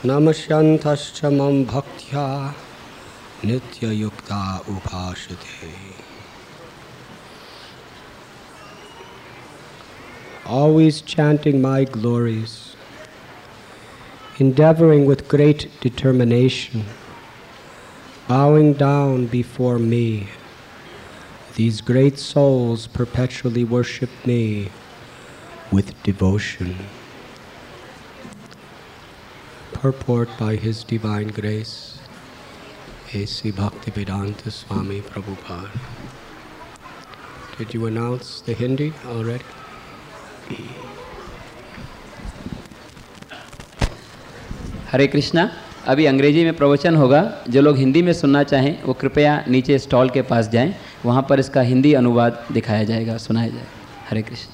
Namasyantascha mam bhaktya nitya yukta upashate. Always chanting my glories, endeavoring with great determination, bowing down before me, these great souls perpetually worship me with devotion. Purport by His Divine Grace, A.C. Bhaktivedanta Swami Prabhupada. Did you announce the Hindi already? हरे कृष्णा। अभी अंग्रेजी में प्रवचन होगा। जो लोग हिंदी में सुनना चाहें वो कृपया नीचे स्टॉल के पास जाएं, वहाँ पर इसका हिंदी अनुवाद दिखाया जाएगा, सुनाया जाएगा। हरे Krishna.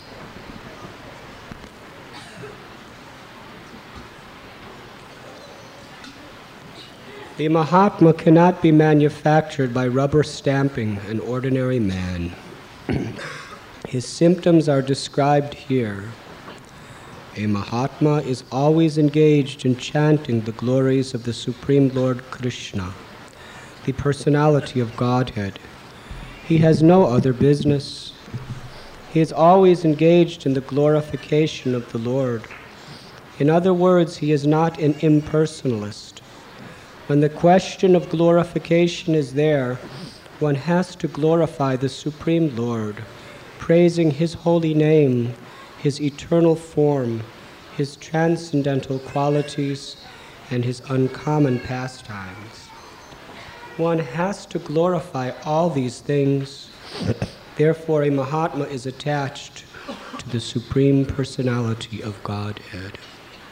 The Mahatma cannot be manufactured by rubber stamping an ordinary man. His symptoms are described here. A Mahatma is always engaged in chanting the glories of the Supreme Lord Krishna, the personality of Godhead. He has no other business. He is always engaged in the glorification of the Lord. In other words, he is not an impersonalist. When the question of glorification is there, one has to glorify the Supreme Lord, praising His holy name, His eternal form, His transcendental qualities, and His uncommon pastimes. One has to glorify all these things. Therefore, a Mahatma is attached to the Supreme Personality of Godhead.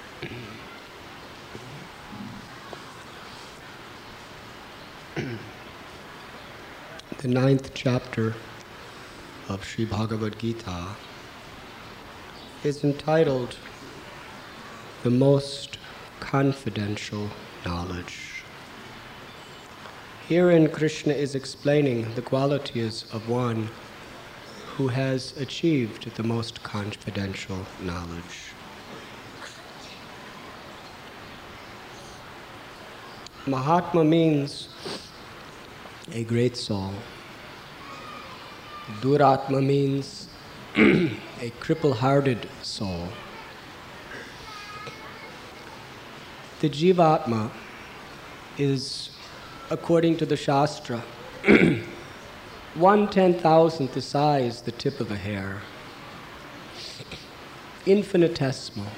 The 9th chapter of Sri Bhagavad Gita is entitled The Most Confidential Knowledge. Herein Krishna is explaining the qualities of one who has achieved the most confidential knowledge. Mahatma means a great soul. Duratma means a cripple-hearted soul. The Jivatma is, according to the Shastra, 1/10,000th the size, the tip of a hair. Infinitesimal.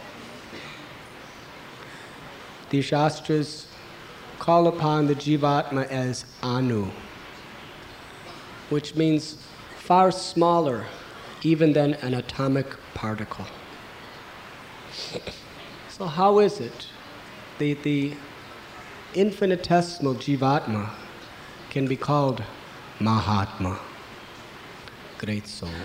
The Shastras call upon the Jivatma as Anu, which means far smaller even than an atomic particle. So how is it the infinitesimal Jivatma can be called Mahatma, great soul?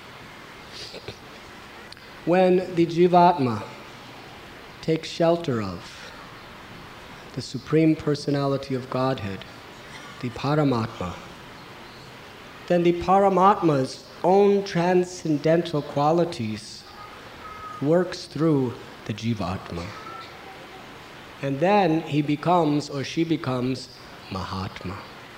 When the Jivatma takes shelter of the Supreme Personality of Godhead, the Paramatma, then the Paramatma's own transcendental qualities works through the Jivatma. And then he becomes, or she becomes, Mahatma.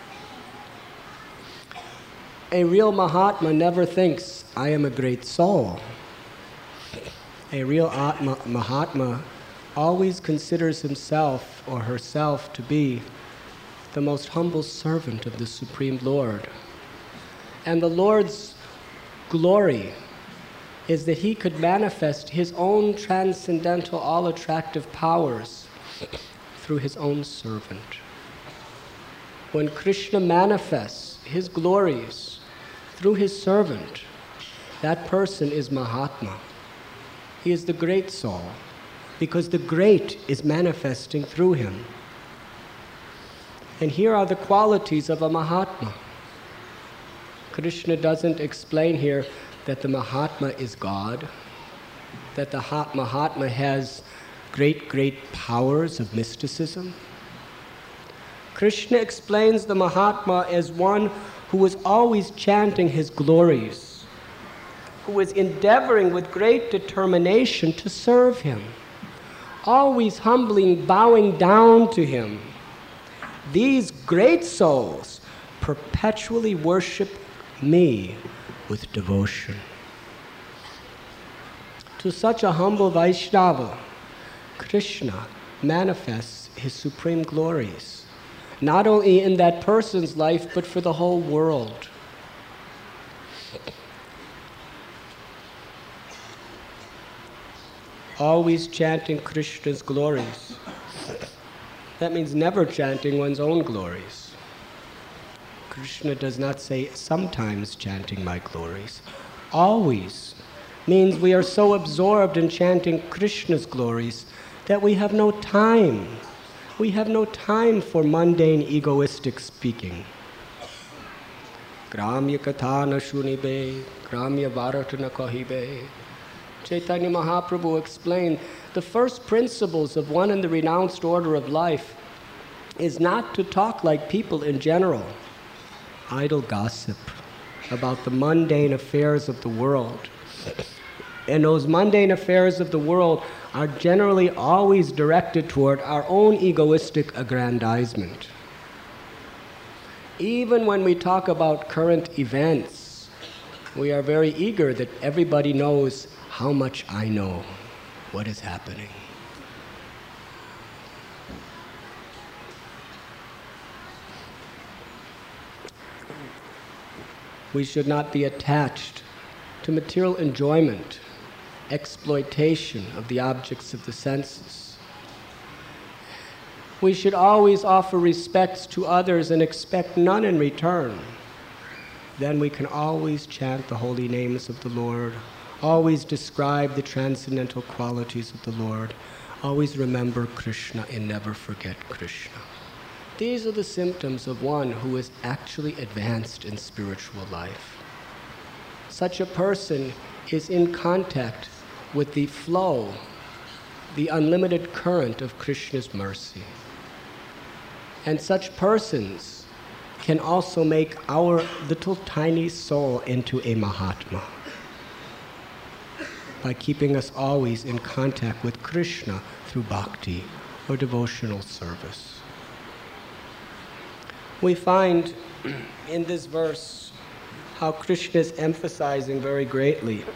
A real Mahatma never thinks, I am a great soul. A real Mahatma always considers himself or herself to be the most humble servant of the Supreme Lord. And the Lord's glory is that he could manifest his own transcendental, all-attractive powers through his own servant. When Krishna manifests his glories through his servant, that person is Mahatma. He is the great soul, because the great is manifesting through him. And here are the qualities of a Mahatma. Krishna doesn't explain here that the Mahatma is God, that the Mahatma has great powers of mysticism. Krishna explains the Mahatma as one who is always chanting his glories, who is endeavoring with great determination to serve him, always humbling, bowing down to him. These great souls perpetually worship me with devotion. To such a humble Vaishnava, Krishna manifests his supreme glories, not only in that person's life, but for the whole world. Always chanting Krishna's glories. That means never chanting one's own glories. Krishna does not say sometimes chanting my glories. Always means we are so absorbed in chanting Krishna's glories that we have no time. We have no time for mundane, egoistic speaking. Gramya katha na shunibe, gramya bharat na kahibe. Chaitanya Mahaprabhu explained the first principles of one in the renounced order of life is not to talk like people in general. Idle gossip about the mundane affairs of the world. And those mundane affairs of the world are generally always directed toward our own egoistic aggrandizement. Even when we talk about current events, we are very eager that everybody knows how much I know what is happening. We should not be attached to material enjoyment, exploitation of the objects of the senses. We should always offer respects to others and expect none in return. Then we can always chant the holy names of the Lord, always describe the transcendental qualities of the Lord, always remember Krishna and never forget Krishna. These are the symptoms of one who is actually advanced in spiritual life. Such a person is in contact with the flow, the unlimited current of Krishna's mercy. And such persons can also make our little tiny soul into a Mahatma by keeping us always in contact with Krishna through bhakti or devotional service. We find in this verse how Krishna is emphasizing very greatly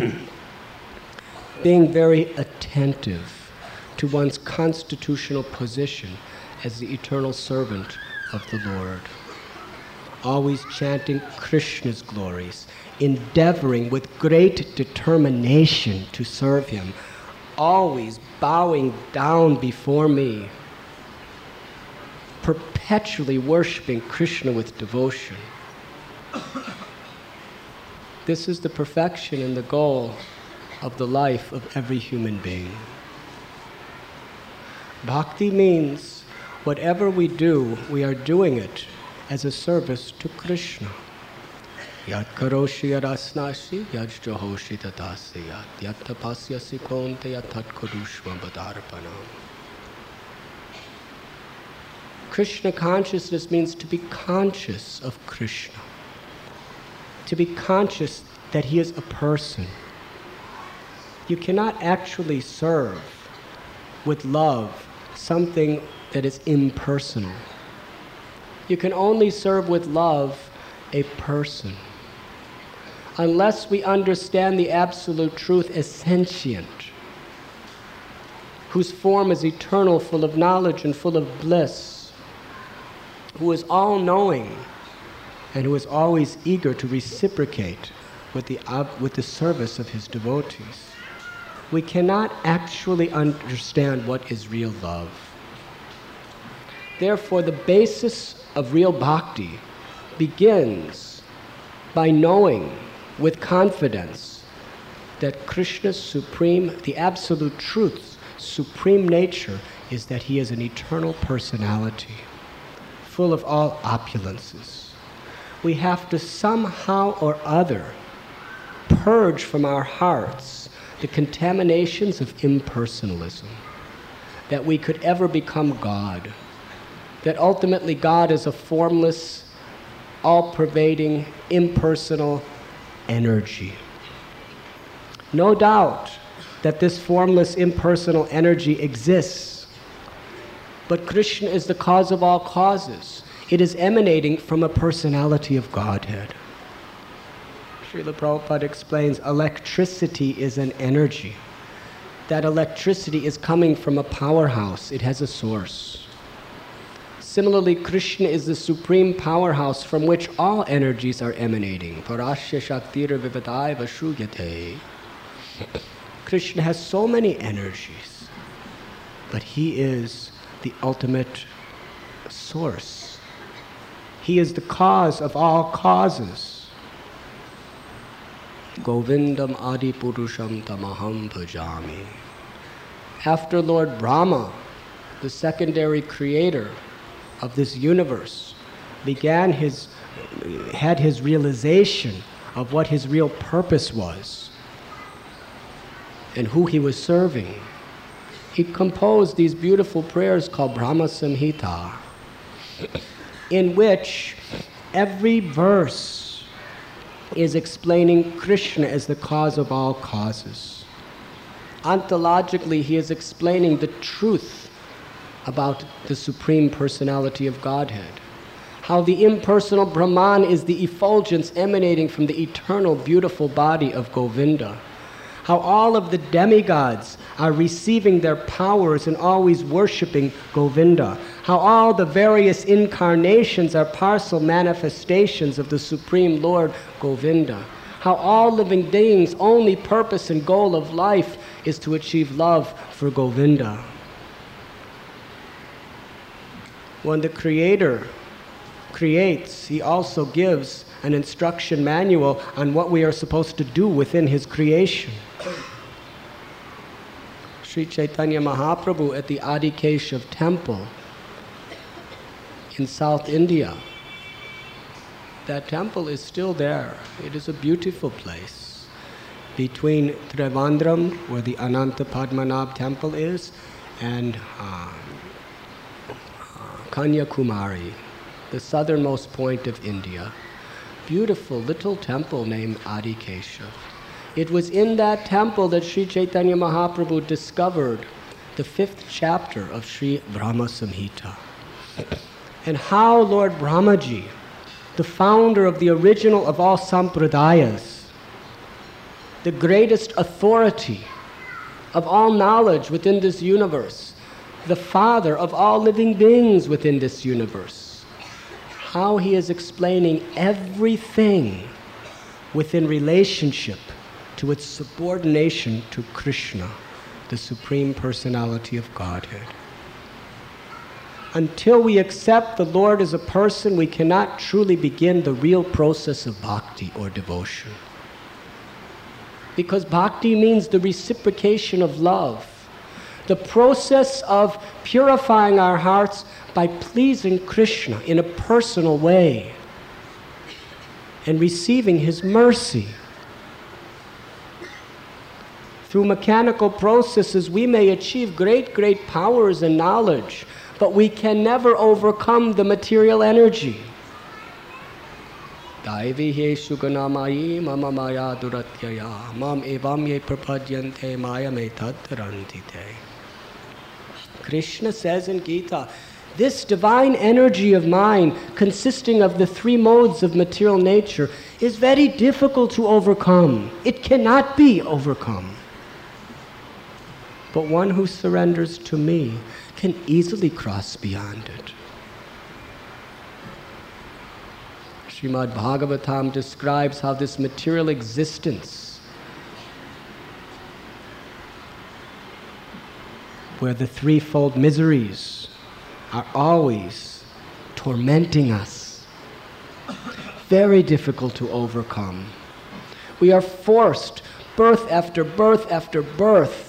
being very attentive to one's constitutional position as the eternal servant of the Lord. Always chanting Krishna's glories, endeavoring with great determination to serve him, always bowing down before me, perpetually worshiping Krishna with devotion. This is the perfection and the goal of the life of every human being. Bhakti means whatever we do, we are doing it as a service to Krishna. Yad karoshi yadasnashi yad jahoshi tatasi yad tapasyasi konte yad tat kodushva badarpanam. Krishna consciousness means to be conscious of Krishna, to be conscious that he is a person. You cannot actually serve with love something that is impersonal. You can only serve with love a person. Unless we understand the absolute truth as sentient, whose form is eternal, full of knowledge and full of bliss, who is all-knowing and who is always eager to reciprocate with the service of his devotees, we cannot actually understand what is real love. Therefore, the basis of real bhakti begins by knowing with confidence that Krishna's supreme, the absolute truth's supreme nature is that he is an eternal personality, full of all opulences. We have to somehow or other purge from our hearts the contaminations of impersonalism, that we could ever become God, that ultimately God is a formless, all-pervading, impersonal energy. No doubt, that this formless, impersonal energy exists. But Krishna is the cause of all causes. It is emanating from a personality of Godhead. Srila Prabhupada explains electricity is an energy. That electricity is coming from a powerhouse. It has a source. Similarly, Krishna is the supreme powerhouse from which all energies are emanating. Parasya Shaktir Vivadaya Vashruyate. Krishna has so many energies, but he is the ultimate source. He is the cause of all causes. Govindam Adi Purusham Tamaham Bhajami. After Lord Brahma, the secondary creator of this universe, had his realization of what his real purpose was and who he was serving, he composed these beautiful prayers called Brahma Samhita, in which every verse is explaining Krishna as the cause of all causes. Ontologically, he is explaining the truth about the Supreme Personality of Godhead. How the impersonal Brahman is the effulgence emanating from the eternal, beautiful body of Govinda. How all of the demigods are receiving their powers and always worshiping Govinda. How all the various incarnations are partial manifestations of the Supreme Lord Govinda. How all living beings' only purpose and goal of life is to achieve love for Govinda. When the Creator creates, he also gives an instruction manual on what we are supposed to do within his creation. Sri Chaitanya Mahaprabhu at the Adikeshav temple in South India. That temple is still there. It is a beautiful place. Between Trivandrum, where the Ananta Padmanabh temple is, and Kanyakumari, the southernmost point of India. Beautiful little temple named Adikeshav. It was in that temple that Sri Chaitanya Mahaprabhu discovered the 5th chapter of Sri Brahma Samhita. And how Lord Brahmaji, the founder of the original of all sampradayas, the greatest authority of all knowledge within this universe, the father of all living beings within this universe, how he is explaining everything within relationship to its subordination to Krishna, the Supreme Personality of Godhead. Until we accept the Lord as a person, we cannot truly begin the real process of bhakti or devotion. Because bhakti means the reciprocation of love, the process of purifying our hearts by pleasing Krishna in a personal way and receiving his mercy. Through mechanical processes, we may achieve great powers and knowledge, but we can never overcome the material energy. Daivihe suganamayi mama maya duratyaya mam evam ye prapadyante maya me tatarantite. Krishna says in Gita, this divine energy of mine, consisting of the 3 modes of material nature, is very difficult to overcome. It cannot be overcome. But one who surrenders to me can easily cross beyond it. Srimad Bhagavatam describes how this material existence, where the 3-fold miseries are always tormenting us, very difficult to overcome. We are forced, birth after birth after birth,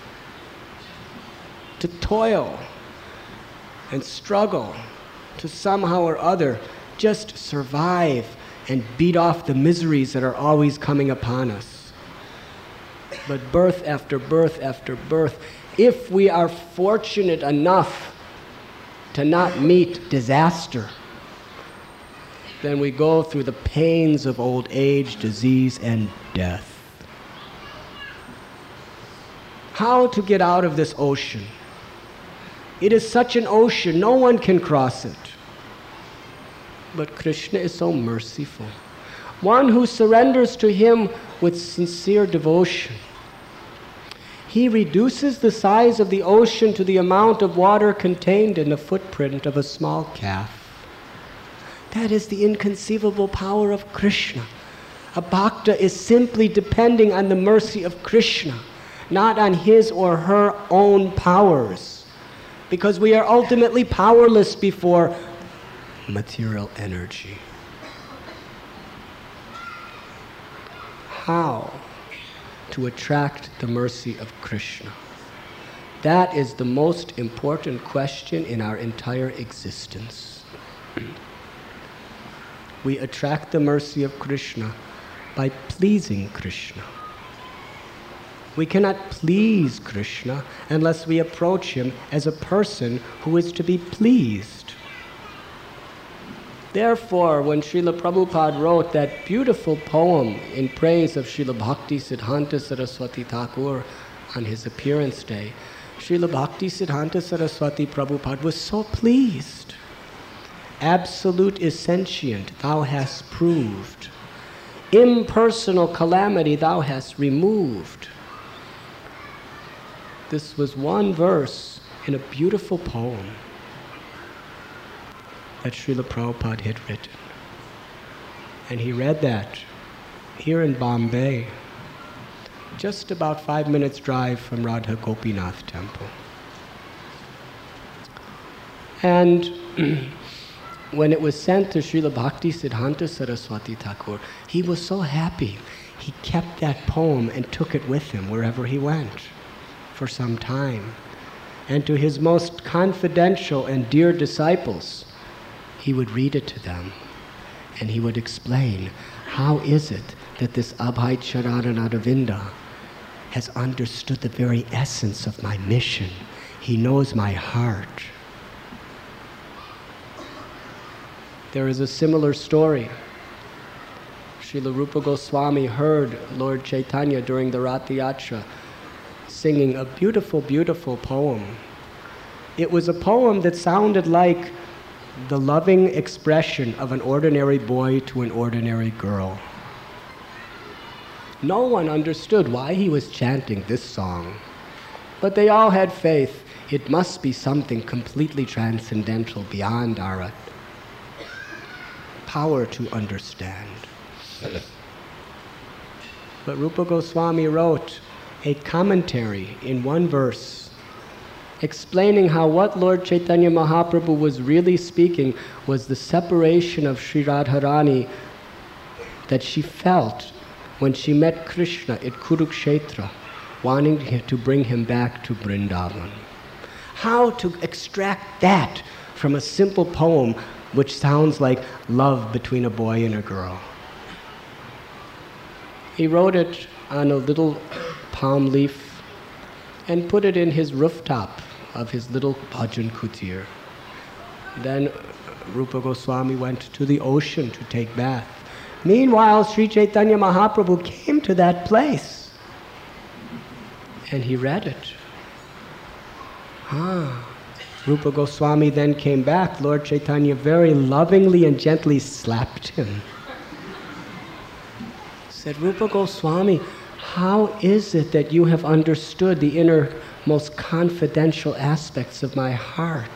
to toil and struggle to somehow or other just survive and beat off the miseries that are always coming upon us. But birth after birth after birth, if we are fortunate enough to not meet disaster, then we go through the pains of old age, disease, and death. how to get out of this ocean. It is such an ocean, no one can cross it. But Krishna is so merciful. One who surrenders to him with sincere devotion. He reduces the size of the ocean to the amount of water contained in the footprint of a small calf. That is the inconceivable power of Krishna. A bhakta is simply depending on the mercy of Krishna, not on his or her own powers, because we are ultimately powerless before material energy. How to attract the mercy of Krishna? That is the most important question in our entire existence. We attract the mercy of Krishna by pleasing Krishna. We cannot please Krishna unless we approach him as a person who is to be pleased. Therefore, when Srila Prabhupada wrote that beautiful poem in praise of Srila Bhakti Siddhanta Saraswati Thakur on his appearance day, Srila Bhakti Siddhanta Saraswati Prabhupada was so pleased. Absolute is sentient, thou hast proved. Impersonal calamity thou hast removed. This was one verse in a beautiful poem that Srila Prabhupada had written. And he read that here in Bombay, just about 5 minutes drive from Radha Gopinath temple. And when it was sent to Srila Bhakti Siddhanta Saraswati Thakur, he was so happy. He kept that poem and took it with him wherever he went for some time. And to his most confidential and dear disciples, he would read it to them, and he would explain, how is it that this Abhay Charanaravinda has understood the very essence of my mission? He knows my heart. There is a similar story. Srila Rupa Goswami heard Lord Chaitanya during the Rath Yatra singing a beautiful, beautiful poem. It was a poem that sounded like the loving expression of an ordinary boy to an ordinary girl. No one understood why he was chanting this song, but they all had faith it must be something completely transcendental beyond our power to understand. But Rupa Goswami wrote a commentary in one verse explaining how what Lord Chaitanya Mahaprabhu was really speaking was the separation of Sri Radharani that she felt when she met Krishna at Kurukshetra, wanting to bring him back to Vrindavan. How to extract that from a simple poem which sounds like love between a boy and a girl? He wrote it on a little palm leaf and put it in his rooftop of his little bhajan kutir. Then Rupa Goswami went to the ocean to take bath. Meanwhile, Sri Chaitanya Mahaprabhu came to that place and he read it. Rupa Goswami then came back. Lord Chaitanya very lovingly and gently slapped him. Said, Rupa Goswami, how is it that you have understood the inner, most confidential aspects of my heart?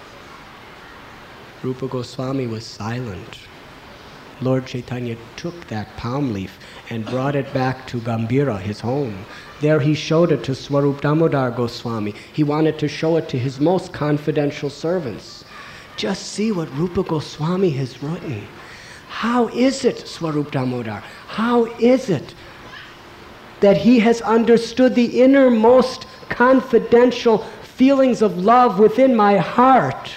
Rupa Goswami was silent. Lord Chaitanya took that palm leaf and brought it back to Gambhira, his home. There he showed it to Swarup Damodar Goswami. He wanted to show it to his most confidential servants. Just see what Rupa Goswami has written. How is it, Swarup Damodar? How is it that he has understood the innermost confidential feelings of love within my heart?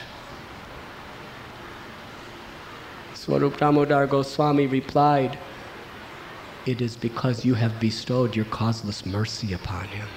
Swarup Damodar Goswami replied, it is because you have bestowed your causeless mercy upon him.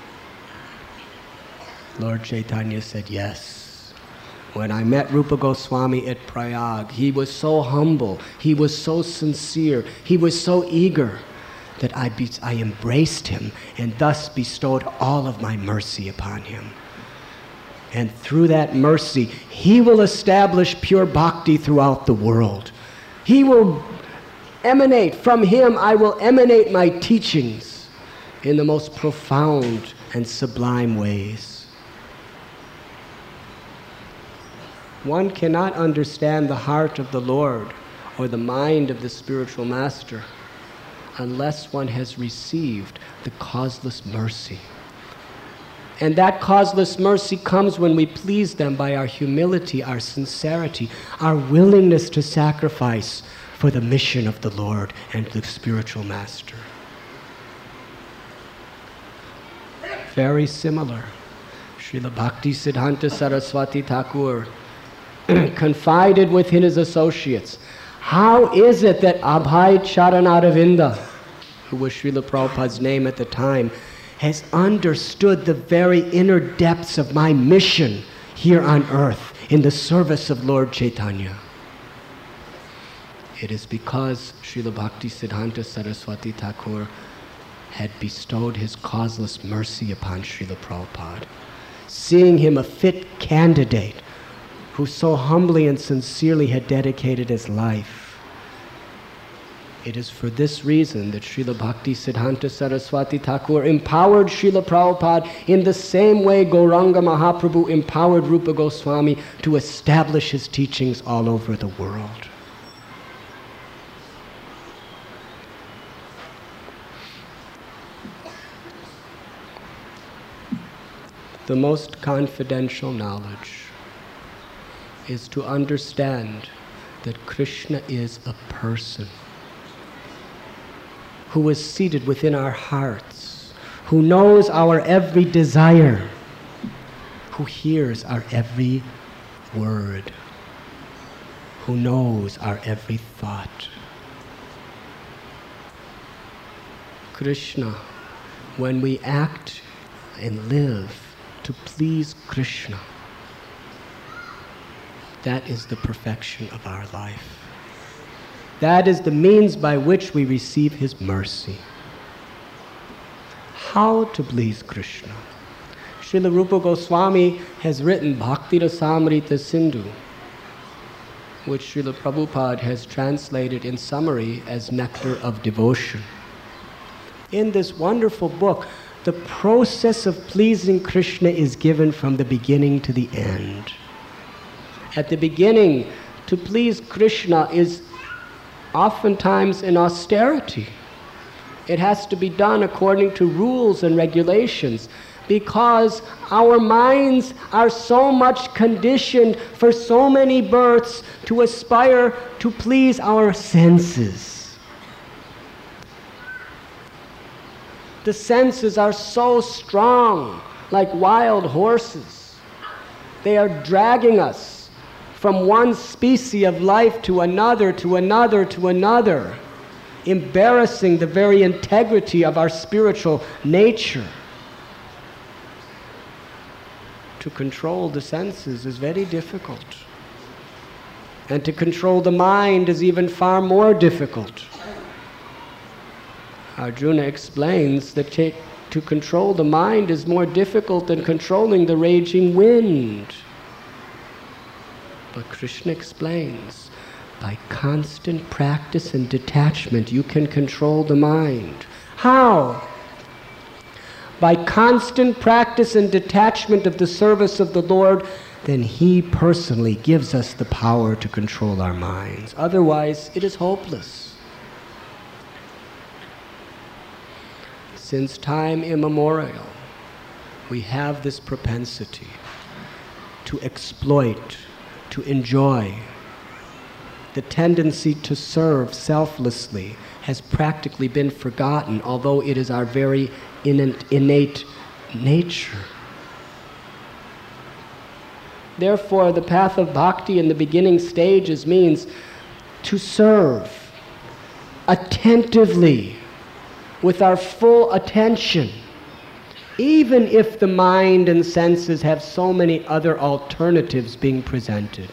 Lord Chaitanya said, yes. When I met Rupa Goswami at Prayag, he was so humble, he was so sincere, he was so eager. that I embraced him and thus bestowed all of my mercy upon him. And through that mercy, he will establish pure bhakti throughout the world. He will emanate, from him I will emanate my teachings in the most profound and sublime ways. One cannot understand the heart of the Lord or the mind of the spiritual master unless one has received the causeless mercy. And that causeless mercy comes when we please them by our humility, our sincerity, our willingness to sacrifice for the mission of the Lord and the spiritual master. Very similar. Srila Bhakti Siddhanta Saraswati Thakur confided within his associates, how is it that Abhay Charanaravinda, who was Srila Prabhupada's name at the time, has understood the very inner depths of my mission here on earth in the service of Lord Chaitanya? It is because Srila Bhakti Siddhanta Saraswati Thakur had bestowed his causeless mercy upon Srila Prabhupada, seeing him a fit candidate who so humbly and sincerely had dedicated his life. It is for this reason that Srila Bhakti Siddhanta Saraswati Thakur empowered Srila Prabhupada in the same way Gauranga Mahaprabhu empowered Rupa Goswami to establish his teachings all over the world. The most confidential knowledge is to understand that Krishna is a person who is seated within our hearts, who knows our every desire, who hears our every word, who knows our every thought. Krishna, when we act and live to please Krishna, that is the perfection of our life. That is the means by which we receive his mercy. How to please Krishna? Srila Rupa Goswami has written Bhakti Rasamrita Sindhu, which Srila Prabhupada has translated in summary as Nectar of Devotion. In this wonderful book, the process of pleasing Krishna is given from the beginning to the end. At the beginning, to please Krishna is oftentimes in austerity. It has to be done according to rules and regulations because our minds are so much conditioned for so many births to aspire to please our senses. The senses are so strong, like wild horses. They are dragging us from one species of life to another, to another, to another, embarrassing the very integrity of our spiritual nature. To control the senses is very difficult. And to control the mind is even far more difficult. Arjuna explains that to control the mind is more difficult than controlling the raging wind. But Krishna explains, by constant practice and detachment, you can control the mind. How? By constant practice and detachment of the service of the Lord, then He personally gives us the power to control our minds. Otherwise, it is hopeless. Since time immemorial, we have this propensity to exploit, to enjoy. The tendency to serve selflessly has practically been forgotten, although it is our very innate nature. Therefore, the path of bhakti in the beginning stages means to serve attentively, with our full attention, even if the mind and senses have so many other alternatives being presented.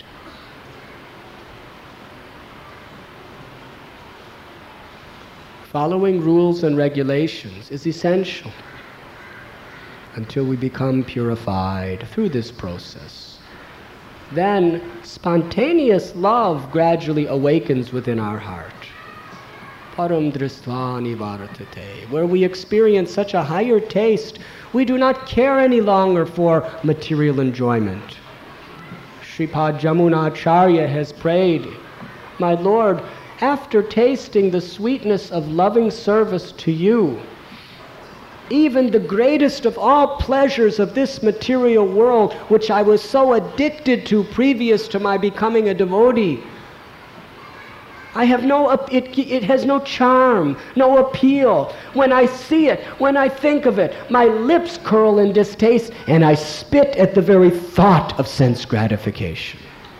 following rules and regulations is essential until we become purified through this process. Then spontaneous love gradually awakens within our heart. Param dristva nivartate, where we experience such a higher taste, we do not care any longer for material enjoyment. Sripad Jamunacharya has prayed, "My Lord, after tasting the sweetness of loving service to you, even the greatest of all pleasures of this material world, which I was so addicted to previous to my becoming a devotee, it has no charm, no appeal. When I see it, when I think of it, my lips curl in distaste and I spit at the very thought of sense gratification."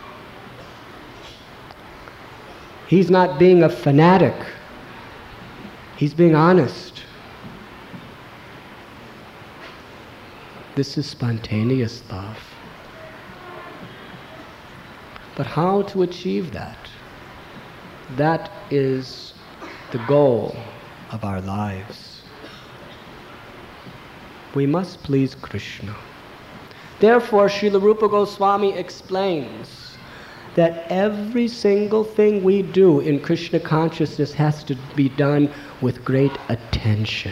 He's not being a fanatic. He's being honest. This is spontaneous love. But how to achieve that? That is the goal of our lives. We must please Krishna. Therefore, Srila Rupa Goswami explains that every single thing we do in Krishna consciousness has to be done with great attention.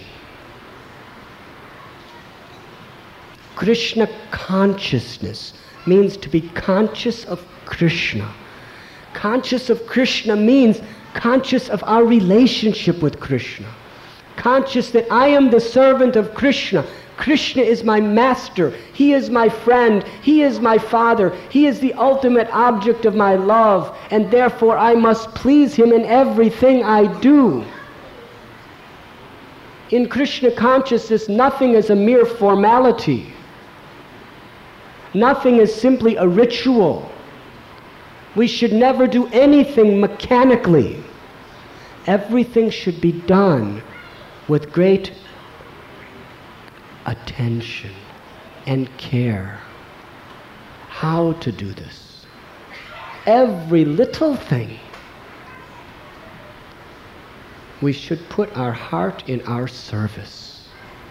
Krishna consciousness means to be conscious of Krishna. Conscious of Krishna means conscious of our relationship with Krishna. Conscious that I am the servant of Krishna. Krishna is my master. He is my friend. He is my father. He is the ultimate object of my love, and therefore I must please him in everything I do. In Krishna consciousness, nothing is a mere formality. Nothing is simply a ritual. We should never do anything mechanically. Everything should be done with great attention and care. How to do this? Every little thing. We should put our heart in our service.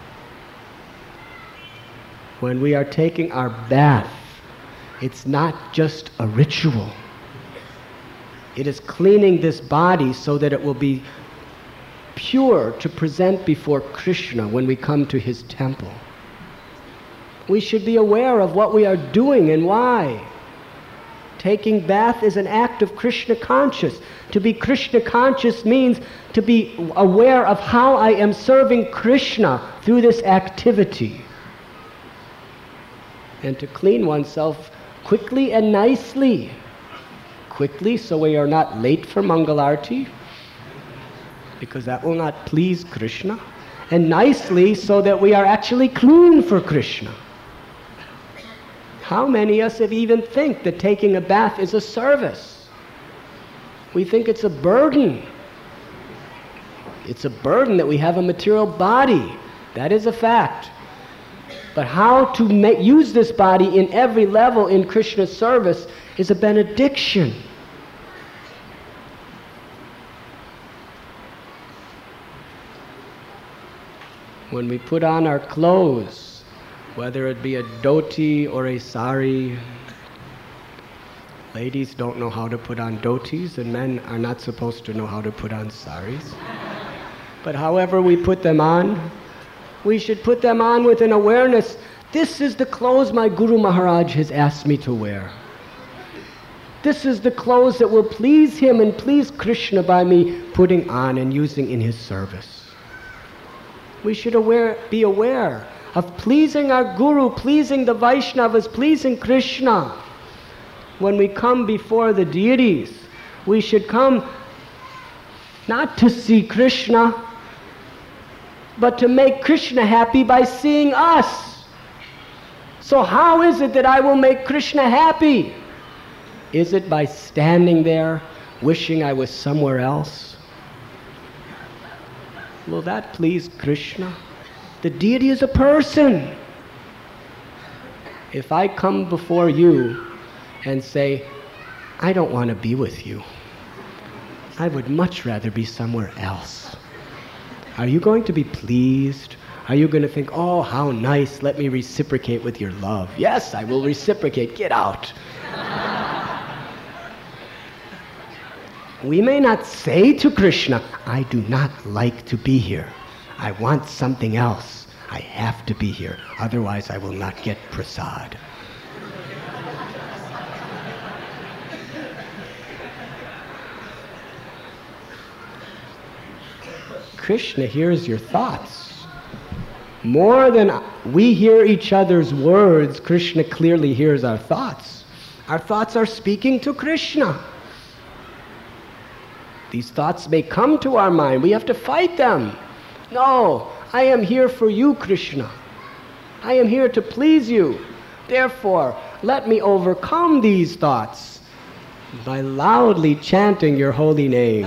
When we are taking our bath, it's not just a ritual. It is cleaning this body so that it will be pure to present before Krishna when we come to his temple. We should be aware of what we are doing and why. Taking bath is an act of Krishna conscious. To be Krishna conscious means to be aware of how I am serving Krishna through this activity. And to clean oneself quickly and nicely. Quickly so we are not late for Mangalarti, because that will not please Krishna. And nicely so that we are actually clean for Krishna. How many of us even think that taking a bath is a service? We think it's a burden. It's a burden that we have a material body. That is a fact. But how to use this body in every level in Krishna's service is a benediction. When we put on our clothes, whether it be a dhoti or a sari, ladies don't know how to put on dhotis, and men are not supposed to know how to put on saris. But however we put them on, we should put them on with an awareness, this is the clothes my Guru Maharaj has asked me to wear. This is the clothes that will please him and please Krishna by me putting on and using in his service. We should be aware of pleasing our Guru, pleasing the Vaishnavas, pleasing Krishna. When we come before the deities, we should come not to see Krishna, but to make Krishna happy by seeing us. So how is it that I will make Krishna happy? Is it by standing there wishing I was somewhere else? Will that please Krishna? The deity is a person. If I come before you and say, I don't want to be with you, I would much rather be somewhere else. Are you going to be pleased? Are you going to think, oh, how nice, let me reciprocate with your love? Yes, I will reciprocate, get out. We may not say to Krishna, I do not like to be here. I want something else. I have to be here. Otherwise, I will not get prasad. Krishna hears your thoughts. More than we hear each other's words, Krishna clearly hears our thoughts. Our thoughts are speaking to Krishna. These thoughts may come to our mind. We have to fight them. No, I am here for you, Krishna. I am here to please you. Therefore, let me overcome these thoughts by loudly chanting your holy name.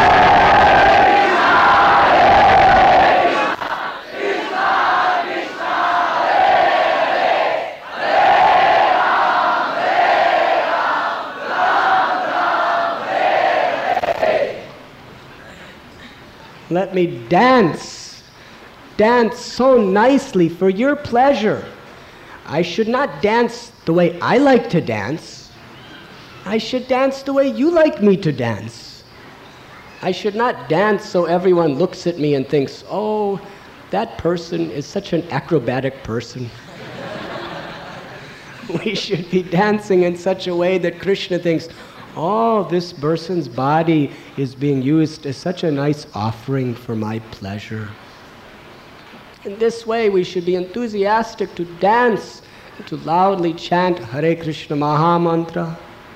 Let me dance so nicely for your pleasure. I should not dance the way I like to dance. I should dance the way you like me to dance. I should not dance so everyone looks at me and thinks, oh, that person is such an acrobatic person. We should be dancing in such a way that Krishna thinks, oh, this person's body is being used as such a nice offering for my pleasure. In this way, we should be enthusiastic to dance and to loudly chant Hare Krishna Maha Mantra,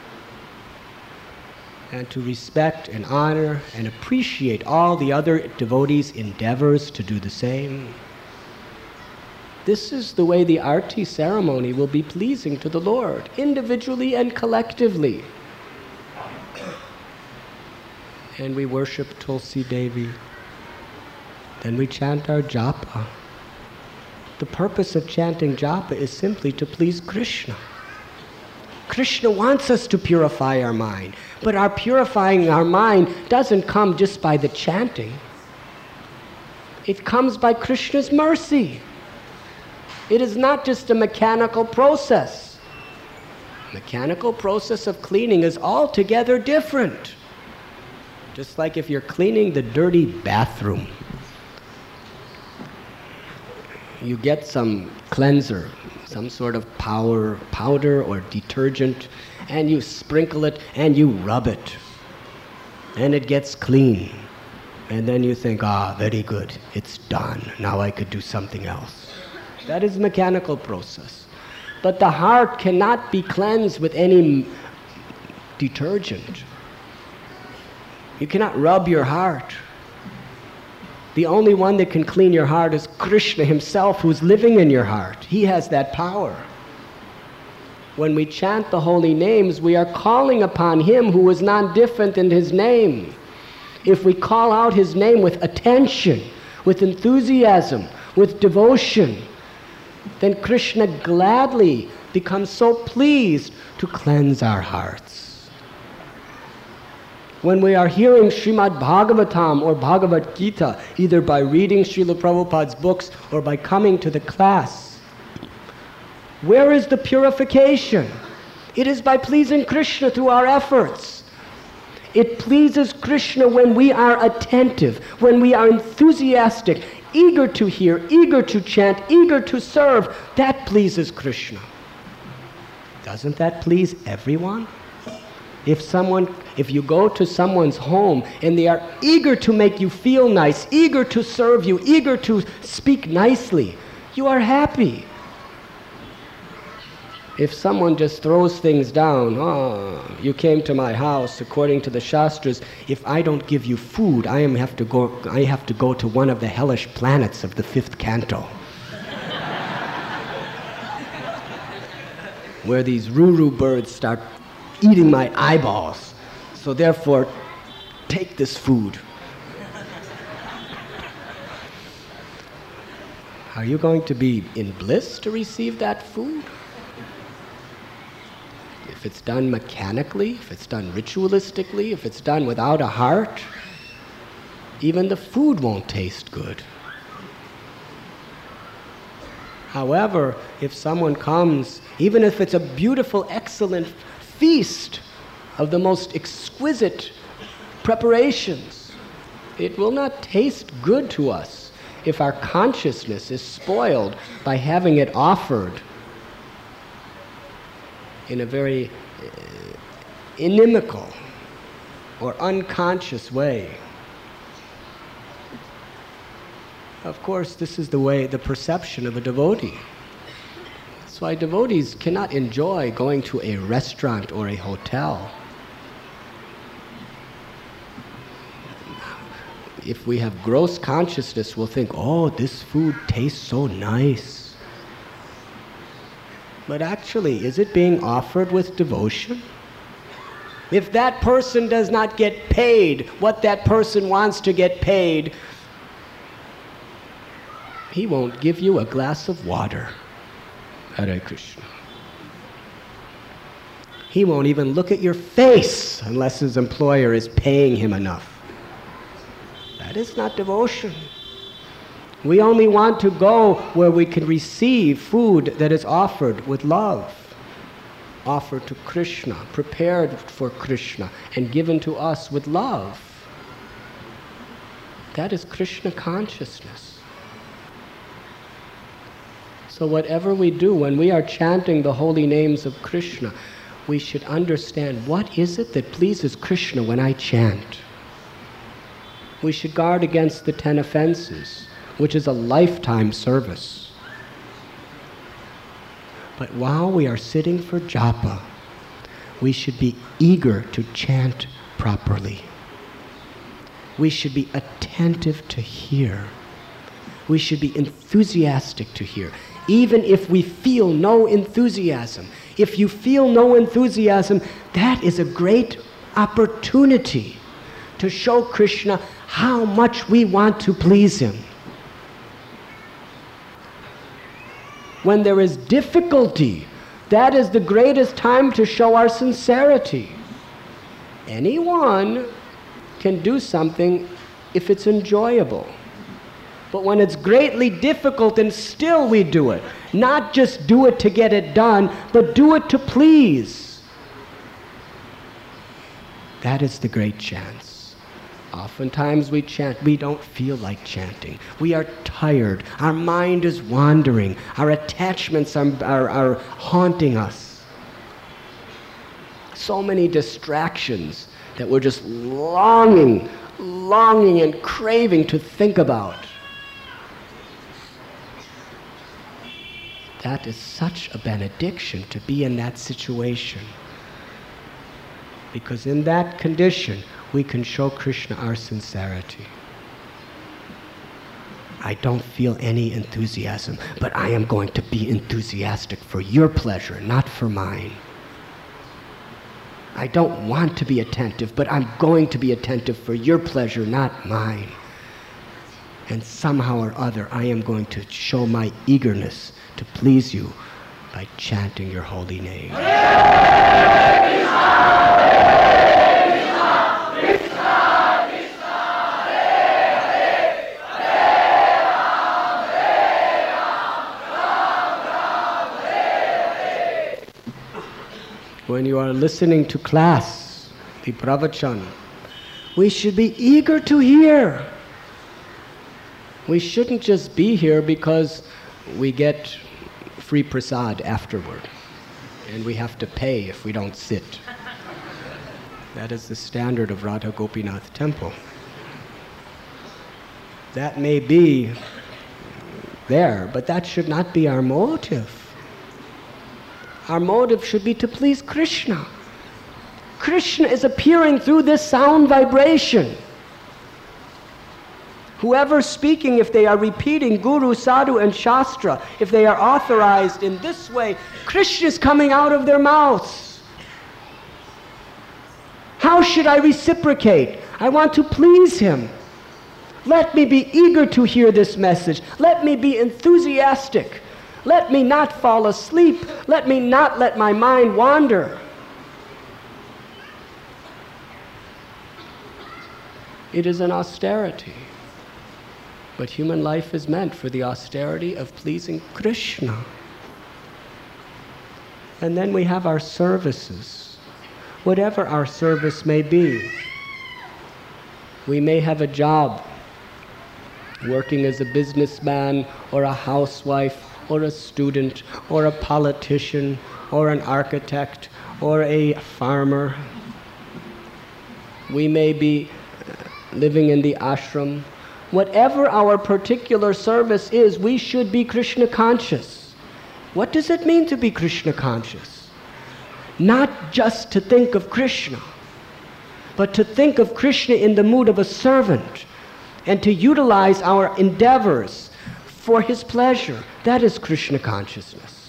and to respect and honor and appreciate all the other devotees' endeavors to do the same. This is the way the Arti ceremony will be pleasing to the Lord, individually and collectively. And we worship Tulsi Devi. Then we chant our japa. The purpose of chanting japa is simply to please Krishna. Krishna wants us to purify our mind, but our purifying our mind doesn't come just by the chanting. It comes by Krishna's mercy. It is not just a mechanical process. Mechanical process of cleaning is altogether different. Just like if you're cleaning the dirty bathroom, you get some cleanser, some sort of powder or detergent, and you sprinkle it and you rub it, and it gets clean. And then you think, very good, it's done. Now I could do something else. That is mechanical process. But the heart cannot be cleansed with any detergent. You cannot rub your heart. The only one that can clean your heart is Krishna himself, who's living in your heart. He has that power. When we chant the holy names, we are calling upon him who is non-different in his name. If we call out his name with attention, with enthusiasm, with devotion, then Krishna gladly becomes so pleased to cleanse our hearts. When we are hearing Srimad Bhagavatam or Bhagavad Gita, either by reading Srila Prabhupada's books or by coming to the class, where is the purification? It is by pleasing Krishna through our efforts. It pleases Krishna when we are attentive, when we are enthusiastic, eager to hear, eager to chant, eager to serve. That pleases Krishna. Doesn't that please everyone? If you go to someone's home and they are eager to make you feel nice, eager to serve you, eager to speak nicely, you are happy. If someone just throws things down, you came to my house, according to the Shastras, if I don't give you food, I have to go to one of the hellish planets of the 5th canto. Where these ruru birds start eating my eyeballs. So therefore, take this food. Are you going to be in bliss to receive that food? If it's done mechanically, if it's done ritualistically, if it's done without a heart, even the food won't taste good. However, if someone comes, even if it's a beautiful, excellent feast of the most exquisite preparations, it will not taste good to us if our consciousness is spoiled by having it offered in a very inimical or unconscious way. Of course, this is the way, the perception of a devotee. That's why devotees cannot enjoy going to a restaurant or a hotel. If we have gross consciousness, we'll think, oh, this food tastes so nice. But actually, is it being offered with devotion? If that person does not get paid what that person wants to get paid, he won't give you a glass of water. Hare Krishna. He won't even look at your face unless his employer is paying him enough. That is not devotion. We only want to go where we can receive food that is offered with love, offered to Krishna, prepared for Krishna, and given to us with love. That is Krishna consciousness. So whatever we do, when we are chanting the holy names of Krishna, we should understand, what is it that pleases Krishna when I chant? We should guard against the 10 offenses, which is a lifetime service. But while we are sitting for japa, we should be eager to chant properly. We should be attentive to hear. We should be enthusiastic to hear. Even if we feel no enthusiasm. If you feel no enthusiasm, that is a great opportunity to show Krishna how much we want to please him. When there is difficulty, that is the greatest time to show our sincerity. Anyone can do something if it's enjoyable. But when it's greatly difficult and still we do it, not just do it to get it done, but do it to please, that is the great chance. Oftentimes we chant, we don't feel like chanting. We are tired, our mind is wandering, our attachments are haunting us. So many distractions that we're just longing and craving to think about. That is such a benediction to be in that situation. Because in that condition, we can show Krishna our sincerity. I don't feel any enthusiasm, but I am going to be enthusiastic for your pleasure, not for mine. I don't want to be attentive, but I'm going to be attentive for your pleasure, not mine. And somehow or other, I am going to show my eagerness to please you by chanting your holy name. When you are listening to class, the pravachan, we should be eager to hear. We shouldn't just be here because we get free prasad afterward, and we have to pay if we don't sit. That is the standard of Radha Gopinath Temple. That may be there, but that should not be our motive. Our motive should be to please Krishna. Krishna is appearing through this sound vibration. Whoever's speaking, if they are repeating Guru, Sadhu, and Shastra, if they are authorized in this way, Krishna is coming out of their mouths. How should I reciprocate? I want to please him. Let me be eager to hear this message. Let me be enthusiastic. Let me not fall asleep. Let me not let my mind wander. It is an austerity. But human life is meant for the austerity of pleasing Krishna. And then we have our services, whatever our service may be. We may have a job, working as a businessman or a housewife or a student or a politician or an architect or a farmer. We may be living in the ashram. Whatever our particular service is, we should be Krishna conscious. What does it mean to be Krishna conscious? Not just to think of Krishna, but to think of Krishna in the mood of a servant and to utilize our endeavors for his pleasure. That is Krishna consciousness.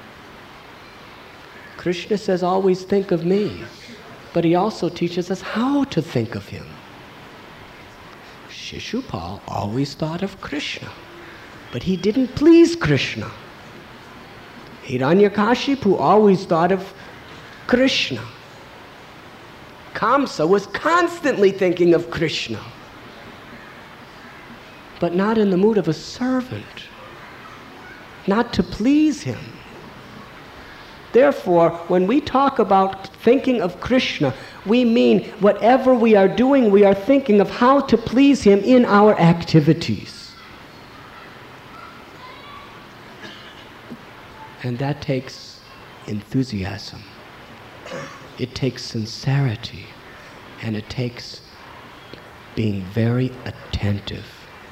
Krishna says, always think of me, but he also teaches us how to think of him. Shishupal always thought of Krishna, but he didn't please Krishna. Hiranyakashipu always thought of Krishna. Kamsa was constantly thinking of Krishna, but not in the mood of a servant, not to please him. Therefore, when we talk about thinking of Krishna, we mean whatever we are doing, we are thinking of how to please him in our activities. And that takes enthusiasm. It takes sincerity. And it takes being very attentive.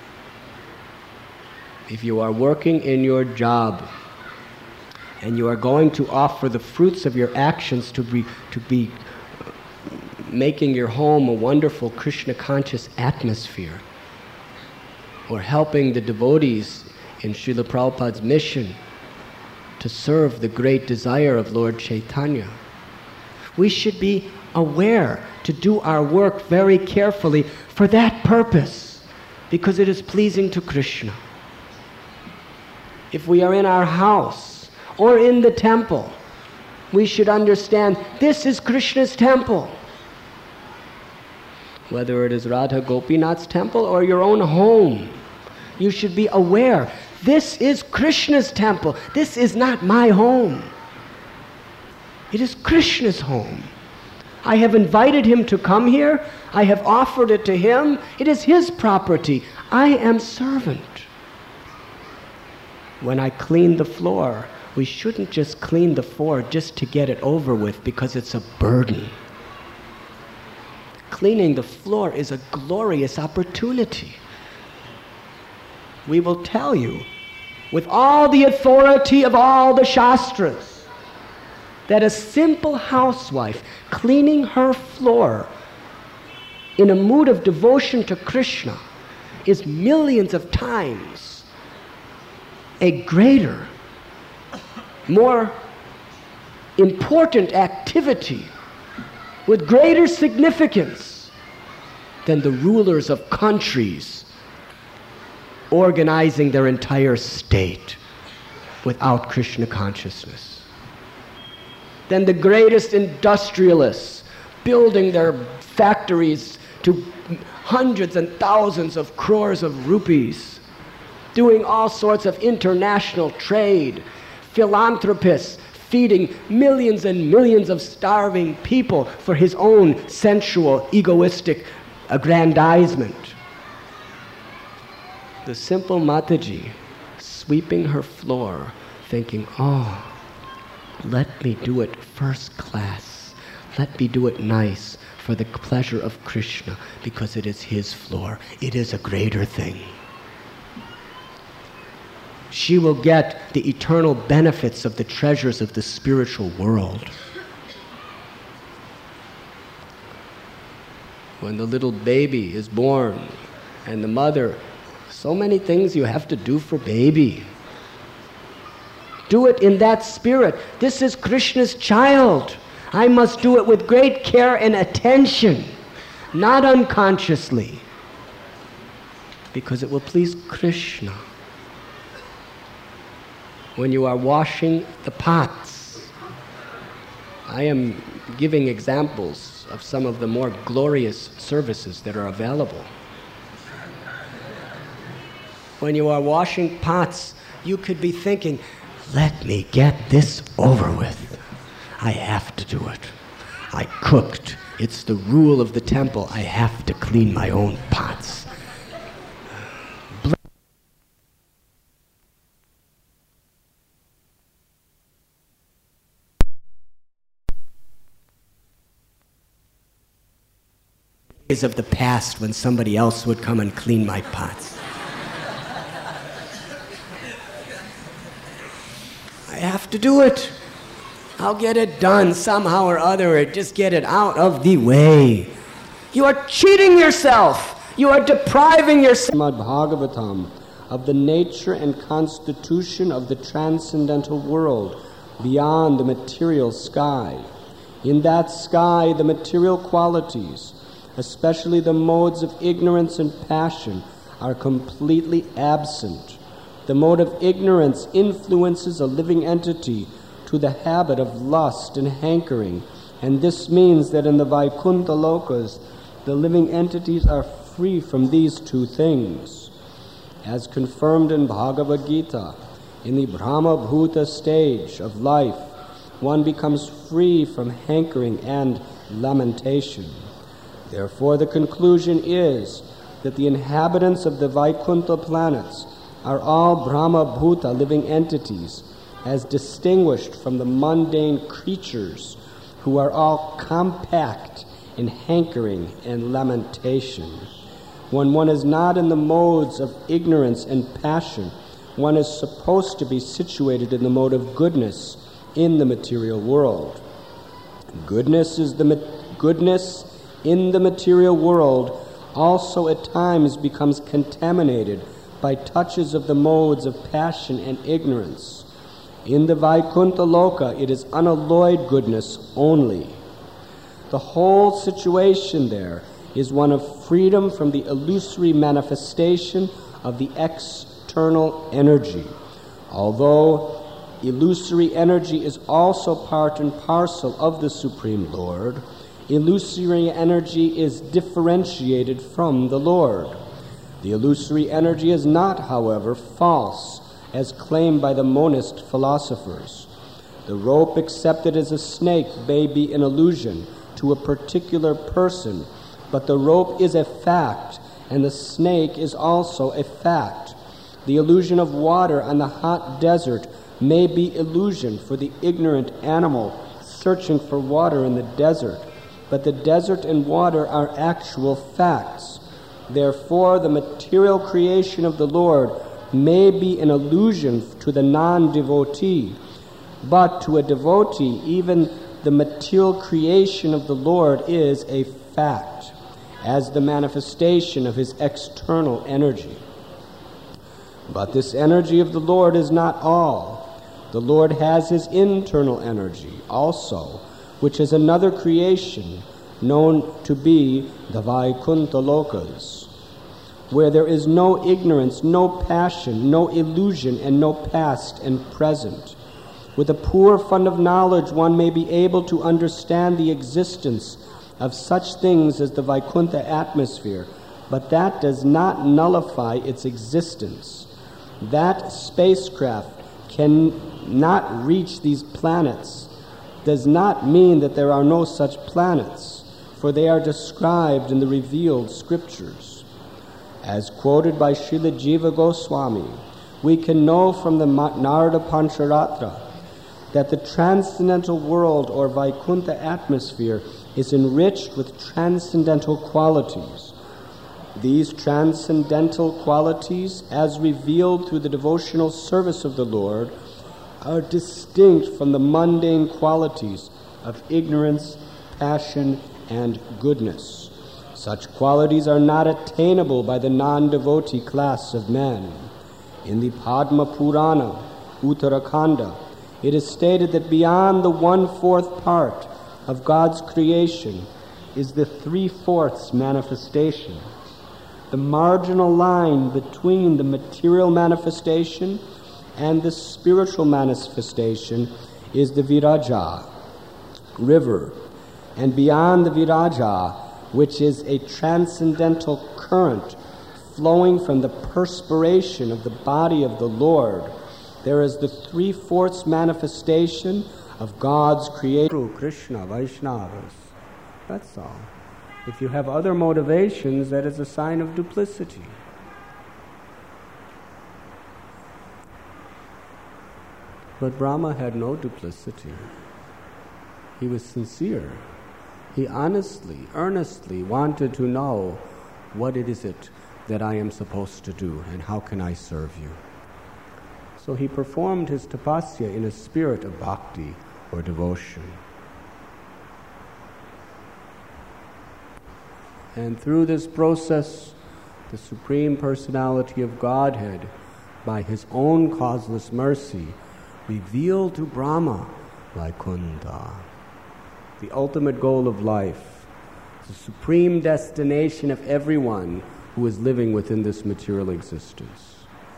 If you are working in your job and you are going to offer the fruits of your actions to be making your home a wonderful Krishna conscious atmosphere, or helping the devotees in Srila Prabhupada's mission to serve the great desire of Lord Chaitanya, we should be aware to do our work very carefully for that purpose, because it is pleasing to Krishna. If we are in our house or in the temple, we should understand this is Krishna's temple. Whether it is Radha Gopinath's temple or your own home, you should be aware this is Krishna's temple. This is not my home. It is Krishna's home. I have invited him to come here. I have offered it to him. It is his property. I am servant. When I clean the floor, we shouldn't just clean the floor just to get it over with because it's a burden. Cleaning the floor is a glorious opportunity. We will tell you, with all the authority of all the Shastras, that a simple housewife cleaning her floor in a mood of devotion to Krishna is millions of times a greater, more important activity with greater significance than the rulers of countries organizing their entire state without Krishna consciousness, than the greatest industrialists building their factories to hundreds and thousands of crores of rupees, doing all sorts of international trade, philanthropists feeding millions and millions of starving people for his own sensual, egoistic aggrandizement. The simple Mataji sweeping her floor, thinking, oh, let me do it first class. Let me do it nice for the pleasure of Krishna, because it is his floor. It is a greater thing. She will get the eternal benefits of the treasures of the spiritual world. When the little baby is born and the mother, so many things you have to do for baby. Do it in that spirit. This is Krishna's child. I must do it with great care and attention, not unconsciously, because it will please Krishna. When you are washing the pots, I am giving examples of some of the more glorious services that are available. When you are washing pots, you could be thinking, let me get this over with. I have to do it. I cooked. It's the rule of the temple. I have to clean my own pots. Days of the past when somebody else would come and clean my pots. I have to do it. I'll get it done somehow or other, or just get it out of the way. You are cheating yourself. You are depriving yourself. Srimad Bhagavatam, of the nature and constitution of the transcendental world beyond the material sky. In that sky, the material qualities, especially the modes of ignorance and passion, are completely absent. The mode of ignorance influences a living entity to the habit of lust and hankering, and this means that in the Vaikuntha Lokas, the living entities are free from these two things. As confirmed in Bhagavad Gita, in the Brahma Bhuta stage of life, one becomes free from hankering and lamentation. Therefore, the conclusion is that the inhabitants of the Vaikuntha planets are all Brahma Bhuta living entities, as distinguished from the mundane creatures who are all compact in hankering and lamentation. When one is not in the modes of ignorance and passion, one is supposed to be situated in the mode of goodness in the material world. Goodness in the material world also at times becomes contaminated by touches of the modes of passion and ignorance. In the Vaikuntha Loka, it is unalloyed goodness only. The whole situation there is one of freedom from the illusory manifestation of the external energy. Although illusory energy is also part and parcel of the Supreme Lord, illusory energy is differentiated from the Lord. The illusory energy is not, however, false, as claimed by the monist philosophers. The rope accepted as a snake may be an illusion to a particular person, but the rope is a fact, and the snake is also a fact. The illusion of water on the hot desert may be illusion for the ignorant animal searching for water in the desert, but the desert and water are actual facts. Therefore, the material creation of the Lord may be an illusion to the non-devotee, but to a devotee, even the material creation of the Lord is a fact, as the manifestation of his external energy. But this energy of the Lord is not all. The Lord has his internal energy also, which is another creation known to be the Vaikuntha Lokas, where there is no ignorance, no passion, no illusion, and no past and present. With a poor fund of knowledge, one may be able to understand the existence of such things as the Vaikuntha atmosphere, but that does not nullify its existence. That spacecraft cannot reach these planets does not mean that there are no such planets, for they are described in the revealed scriptures. As quoted by Srila Jiva Goswami, we can know from the Narada Pancharatra that the transcendental world or Vaikuntha atmosphere is enriched with transcendental qualities. These transcendental qualities, as revealed through the devotional service of the Lord, are distinct from the mundane qualities of ignorance, passion, and goodness. Such qualities are not attainable by the non-devotee class of men. In the Padma Purana, Uttarakhanda, it is stated that beyond the 1/4 part of God's creation is the 3/4 manifestation. The marginal line between the material manifestation and the spiritual manifestation is the Viraja, river, and beyond the Viraja, which is a transcendental current flowing from the perspiration of the body of the Lord, there is the three-fourths manifestation of God's creator, Krishna, Vaishnavas. That's all. If you have other motivations, that is a sign of duplicity. But Brahma had no duplicity. He was sincere. He honestly, earnestly wanted to know what it is that I am supposed to do and how can I serve you. So he performed his tapasya in a spirit of bhakti or devotion. And through this process, the Supreme Personality of Godhead, by his own causeless mercy, revealed to Brahma Vaikuntha, the ultimate goal of life, the supreme destination of everyone who is living within this material existence.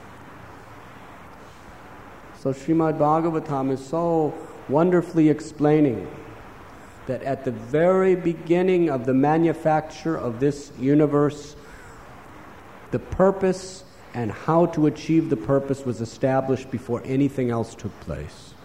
So Srimad Bhagavatam is so wonderfully explaining that at the very beginning of the manufacture of this universe, the purpose and how to achieve the purpose was established before anything else took place.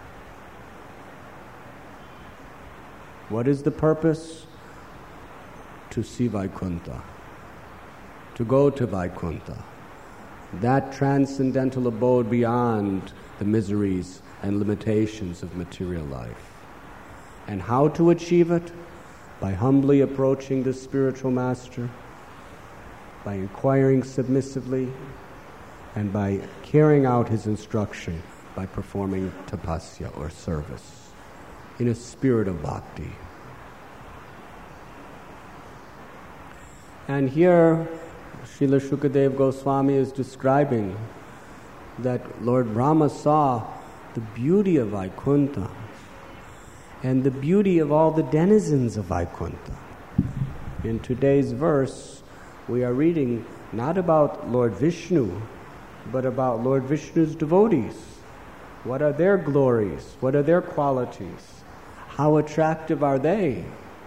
What is the purpose? To see Vaikuntha, to go to Vaikuntha, that transcendental abode beyond the miseries and limitations of material life. And how to achieve it? By humbly approaching the spiritual master, by inquiring submissively, and by carrying out his instruction by performing tapasya or service in a spirit of bhakti. And here Srila Shukadev Goswami is describing that Lord Brahma saw the beauty of Vaikuntha and the beauty of all the denizens of Vaikuntha. In today's verse, we are reading not about Lord Vishnu, but about Lord Vishnu's devotees. What are their glories? What are their qualities? How attractive are they?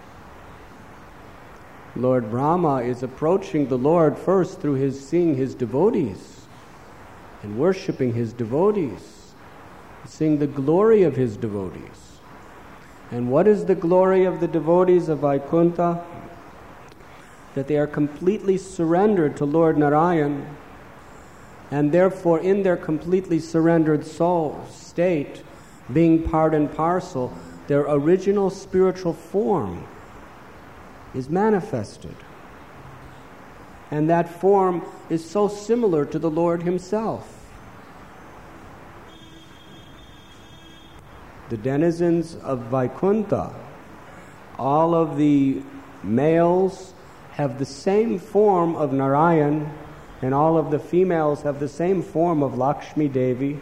Lord Brahma is approaching the Lord first through his seeing his devotees and worshipping his devotees, seeing the glory of his devotees. And what is the glory of the devotees of Vaikuntha? That they are completely surrendered to Lord Narayan, and therefore in their completely surrendered soul state, being part and parcel, their original spiritual form is manifested. And that form is so similar to the Lord himself. The denizens of Vaikuntha, all of the males have the same form of Narayan, and all of the females have the same form of Lakshmi Devi.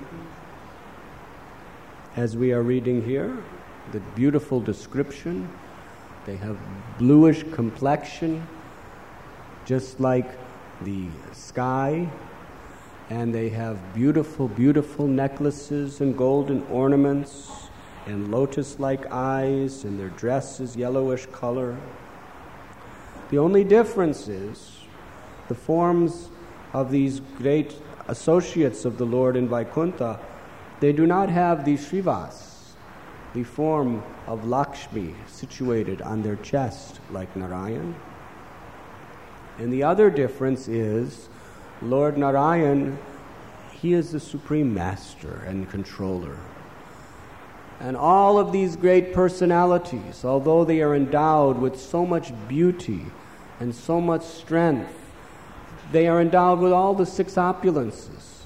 As we are reading here, the beautiful description, they have bluish complexion, just like the sky, and they have beautiful, beautiful necklaces and golden ornaments and lotus-like eyes, and their dress is yellowish color. The only difference is the forms of these great associates of the Lord in Vaikuntha, they do not have the Shrivas, the form of Lakshmi situated on their chest like Narayan. And the other difference is Lord Narayan, he is the supreme master and controller. And all of these great personalities, although they are endowed with so much beauty and so much strength, they are endowed with all the six opulences.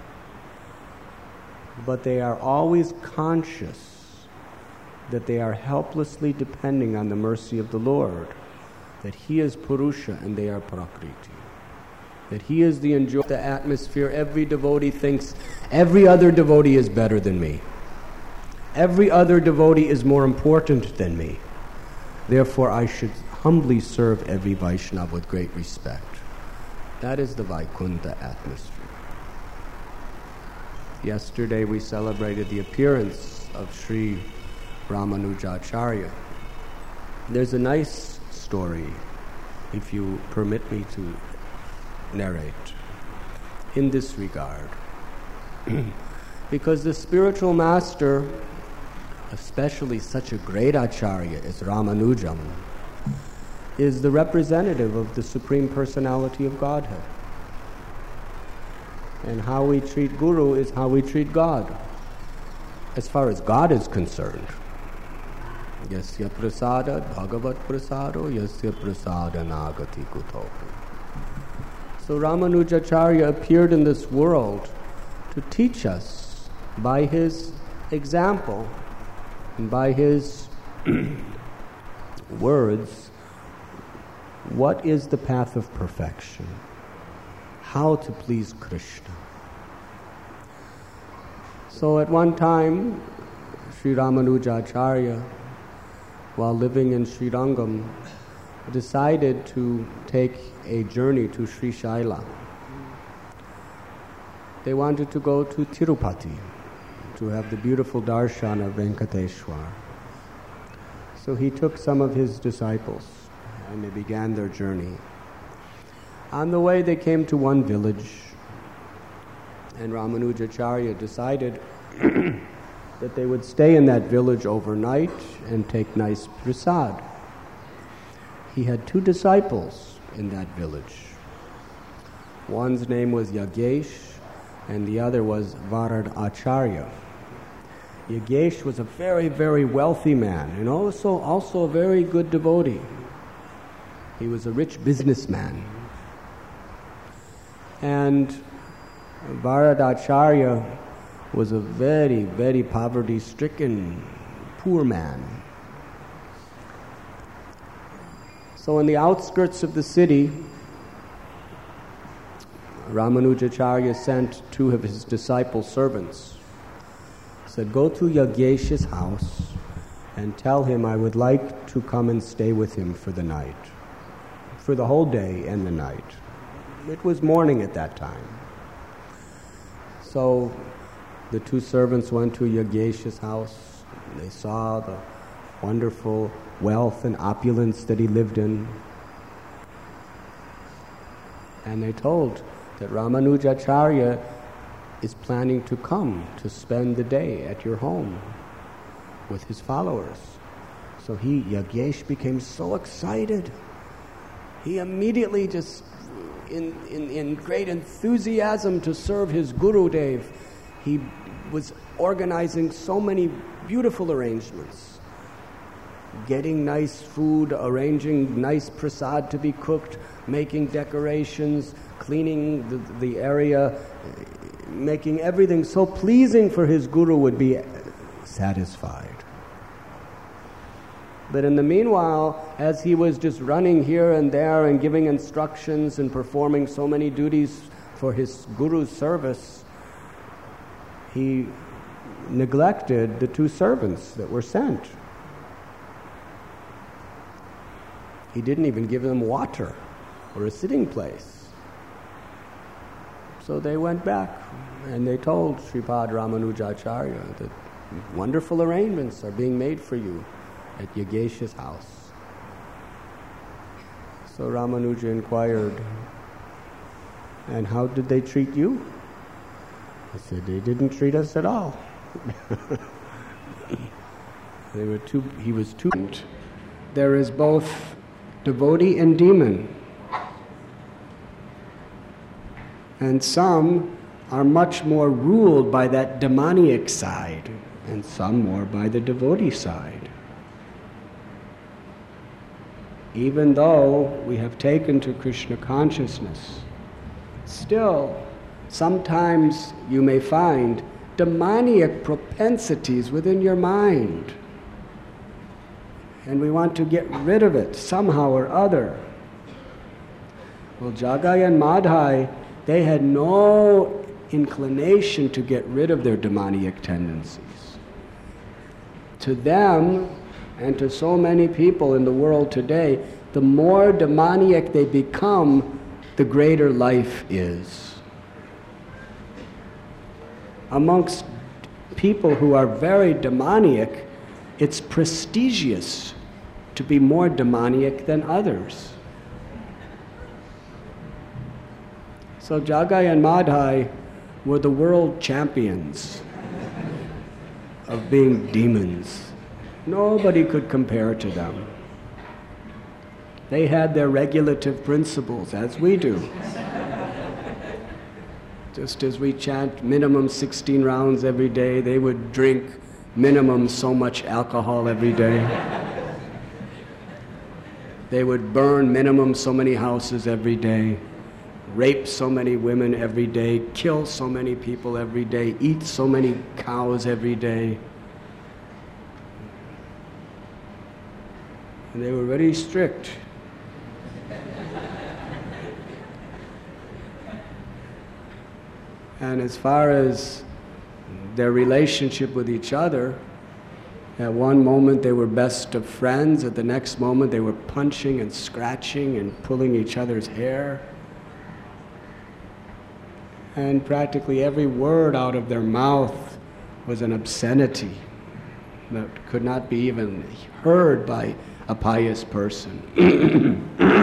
But they are always conscious that they are helplessly depending on the mercy of the Lord, that He is Purusha and they are Prakriti, that He is the enjoyment, the atmosphere. Every devotee thinks every other devotee is better than me. Every other devotee is more important than me. Therefore, I should humbly serve every Vaishnava with great respect. That is the Vaikuntha atmosphere. Yesterday we celebrated the appearance of Sri Ramanujacharya. There's a nice story, if you permit me to narrate, in this regard. Because the spiritual master, especially such a great acharya as Ramanujam, is the representative of the Supreme Personality of Godhead. And how we treat Guru is how we treat God, as far as God is concerned. Yasya prasada bhagavat prasado yasya prasada nagati kutopi. So Ramanujacharya appeared in this world to teach us by his example and by his words what is the path of perfection, how to please Krishna. So at one time, Sri Ramanujacharya, while living in Srirangam, decided to take a journey to Sri Shaila. They wanted to go to Tirupati to have the beautiful darshan of Venkateshwar. So he took some of his disciples and they began their journey. On the way they came to one village, and Ramanujacharya decided that they would stay in that village overnight and take nice prasad. He had two disciples in that village. One's name was Yagesh and the other was Varad Acharya. Yagesh was a very, very wealthy man and also a very good devotee. He was a rich businessman. And Varad Acharya was a very, very poverty-stricken, poor man. So in the outskirts of the city, Ramanujacharya sent two of his disciple servants. He said, go to Yagesh's house and tell him I would like to come and stay with him for the night, for the whole day and the night. It was morning at that time. So the two servants went to Yagesh's house. They saw the wonderful wealth and opulence that he lived in. And they told that Ramanujacharya is planning to come to spend the day at your home with his followers. So Yagesh became so excited. He immediately just, in great enthusiasm to serve his Gurudev, he was organizing so many beautiful arrangements, getting nice food, arranging nice prasad to be cooked, making decorations, cleaning the area, making everything so pleasing for his Guru would be satisfied. But in the meanwhile, as he was just running here and there and giving instructions and performing so many duties for his Guru's service, he neglected the two servants that were sent. He didn't even give them water or a sitting place. So they went back and they told Sripad Ramanujacharya that wonderful arrangements are being made for you at Yagesh's house. So Ramanuja inquired, and how did they treat you? I said, they didn't treat us at all. He was too. There is both devotee and demon. And some are much more ruled by that demoniac side, and some more by the devotee side. Even though we have taken to Krishna consciousness, still, sometimes you may find demoniac propensities within your mind. And we want to get rid of it somehow or other. Well, Jagai and Madhai, they had no inclination to get rid of their demoniac tendencies. To them, and to so many people in the world today, the more demoniac they become, the greater life is. Amongst people who are very demoniac, it's prestigious to be more demoniac than others. So Jagai and Madhai were the world champions of being demons. Nobody could compare to them. They had their regulative principles, as we do. Just as we chant minimum 16 rounds every day, they would drink minimum so much alcohol every day. They would burn minimum so many houses every day, rape so many women every day, kill so many people every day, eat so many cows every day. And they were very strict. And as far as their relationship with each other, at one moment they were best of friends, at the next moment they were punching and scratching and pulling each other's hair. And practically every word out of their mouth was an obscenity that could not be even heard by a pious person.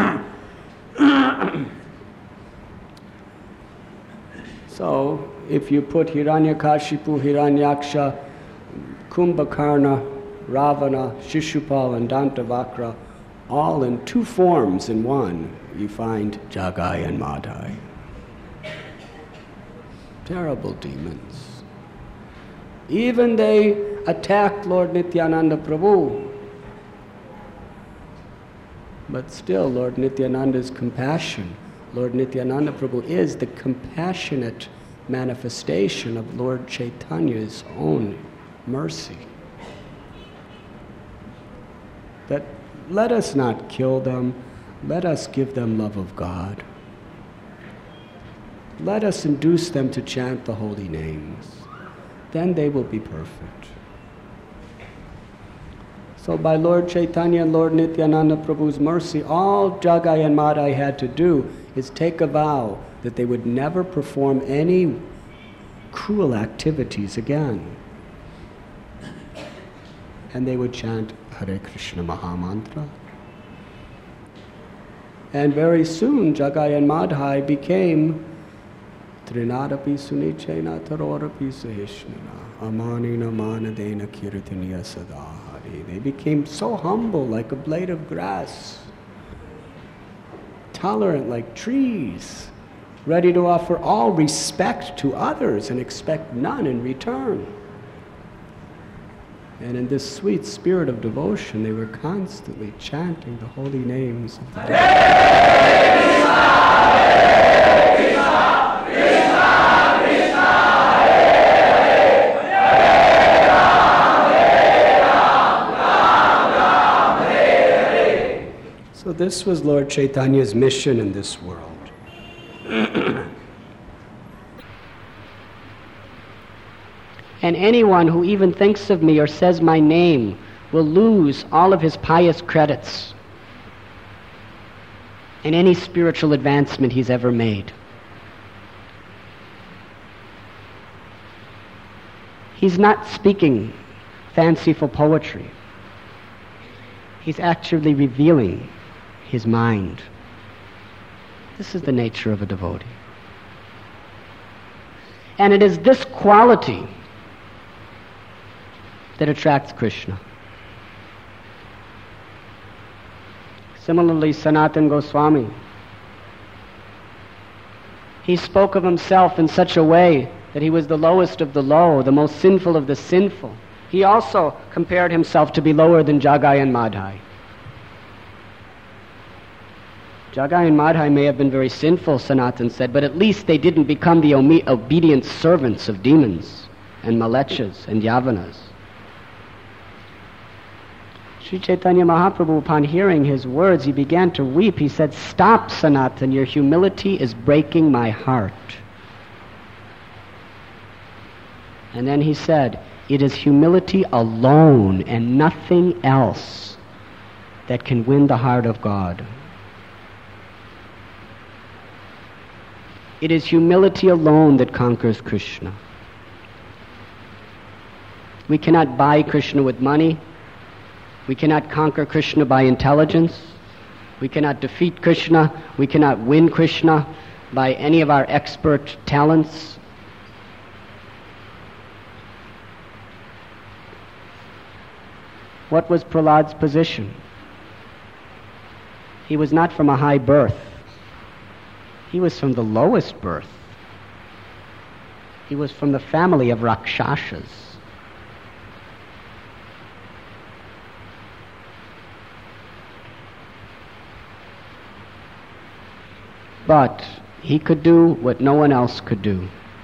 So, if you put Hiranyakashipu, Hiranyaksha, Kumbhakarna, Ravana, Shishupal, and Dantavakra, all in two forms in one, you find Jagai and Madhai. Terrible demons. Even they attacked Lord Nityananda Prabhu. But still, Lord Nityananda's compassion, Lord Nityananda Prabhu is the compassionate manifestation of Lord Chaitanya's own mercy. That let us not kill them, let us give them love of God. Let us induce them to chant the holy names. Then they will be perfect. So by Lord Chaitanya and Lord Nityananda Prabhu's mercy, all Jagai and Madhai had to do is take a vow that they would never perform any cruel activities again. And they would chant Hare Krishna Mahamantra. And very soon Jagai and Madhai became Trinadapi Sunichena Tarorapi Sahishnana Amanina Manadena Kirtaniya Sadahari. They became so humble like a blade of grass, tolerant like trees, ready to offer all respect to others and expect none in return. And in this sweet spirit of devotion, they were constantly chanting the holy names of the Lord. So this was Lord Chaitanya's mission in this world. And anyone who even thinks of me or says my name will lose all of his pious credits and any spiritual advancement he's ever made. He's not speaking fanciful poetry. He's actually revealing his mind. This is the nature of a devotee. And it is this quality that attracts Krishna. Similarly, Sanatana Goswami, he spoke of himself in such a way that he was the lowest of the low, the most sinful of the sinful. He also compared himself to be lower than Jagai and Madhai. Jagai and Madhai may have been very sinful, Sanatana said, but at least they didn't become the obedient servants of demons and malechas and yavanas. Sri Chaitanya Mahaprabhu, upon hearing his words, he began to weep. He said, "Stop, Sanatana, your humility is breaking my heart." And then he said, "It is humility alone and nothing else that can win the heart of God. It is humility alone that conquers Krishna. We cannot buy Krishna with money. We cannot conquer Krishna by intelligence. We cannot defeat Krishna. We cannot win Krishna by any of our expert talents. What was Prahlad's position? He was not from a high birth. He was from the lowest birth. He was from the family of Rakshasas. But he could do what no one else could do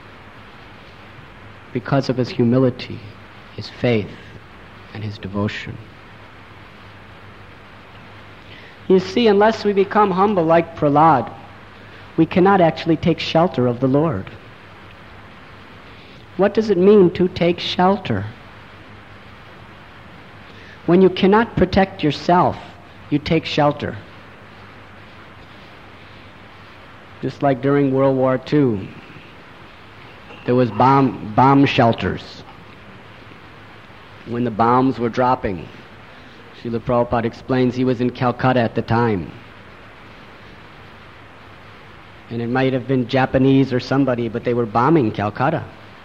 because of his humility, his faith, and his devotion. You see, unless we become humble like Prahlad, we cannot actually take shelter of the Lord. What does it mean to take shelter? When you cannot protect yourself, you take shelter. Just like during World War II, there was bomb shelters. When the bombs were dropping, Srila Prabhupada explains he was in Calcutta at the time. And it might have been Japanese or somebody, but they were bombing Calcutta.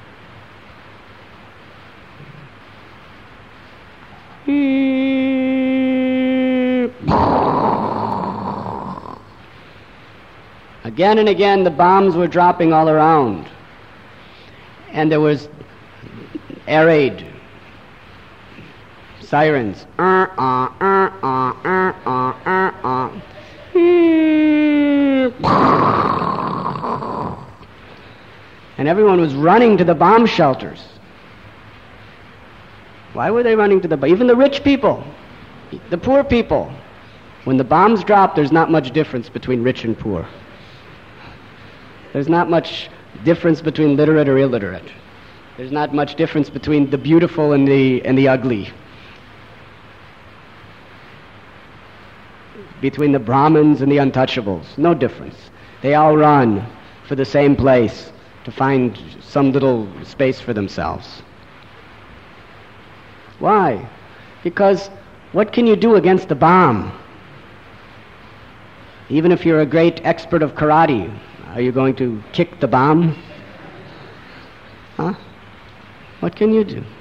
Again and again, the bombs were dropping all around. And there was air raid sirens. And everyone was running to the bomb shelters. Why were they running to even the rich people, the poor people? When the bombs drop, there's not much difference between rich and poor. There's not much difference between literate or illiterate. There's not much difference between the beautiful and the ugly. Between the Brahmins and the untouchables. No difference. They all run for the same place to find some little space for themselves. Why? Because what can you do against the bomb? Even if you're a great expert of karate, are you going to kick the bomb? Huh? What can you do?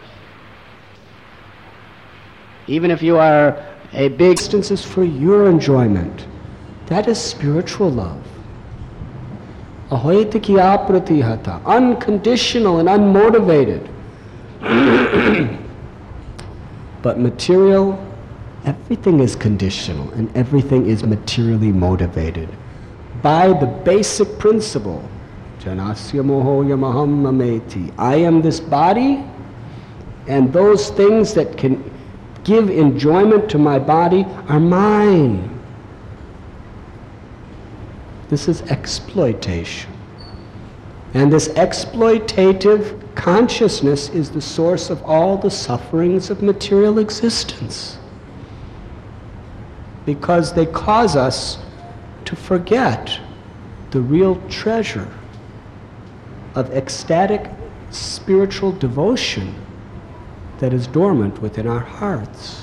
Even if you are a big... Instances for your enjoyment. That is spiritual love. Ahoitikya pratihata, unconditional and unmotivated. But material, everything is conditional and everything is materially motivated by the basic principle, Janasya moho yamaham mameti. I am this body, and those things that can give enjoyment to my body are mine. This is exploitation. And this exploitative consciousness is the source of all the sufferings of material existence. Because they cause us to forget the real treasure of ecstatic spiritual devotion that is dormant within our hearts.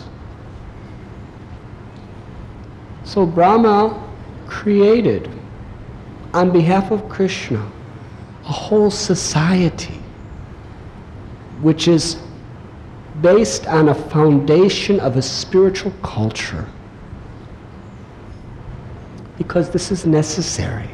So Brahma created, on behalf of Krishna, a whole society which is based on a foundation of a spiritual culture. Because this is necessary.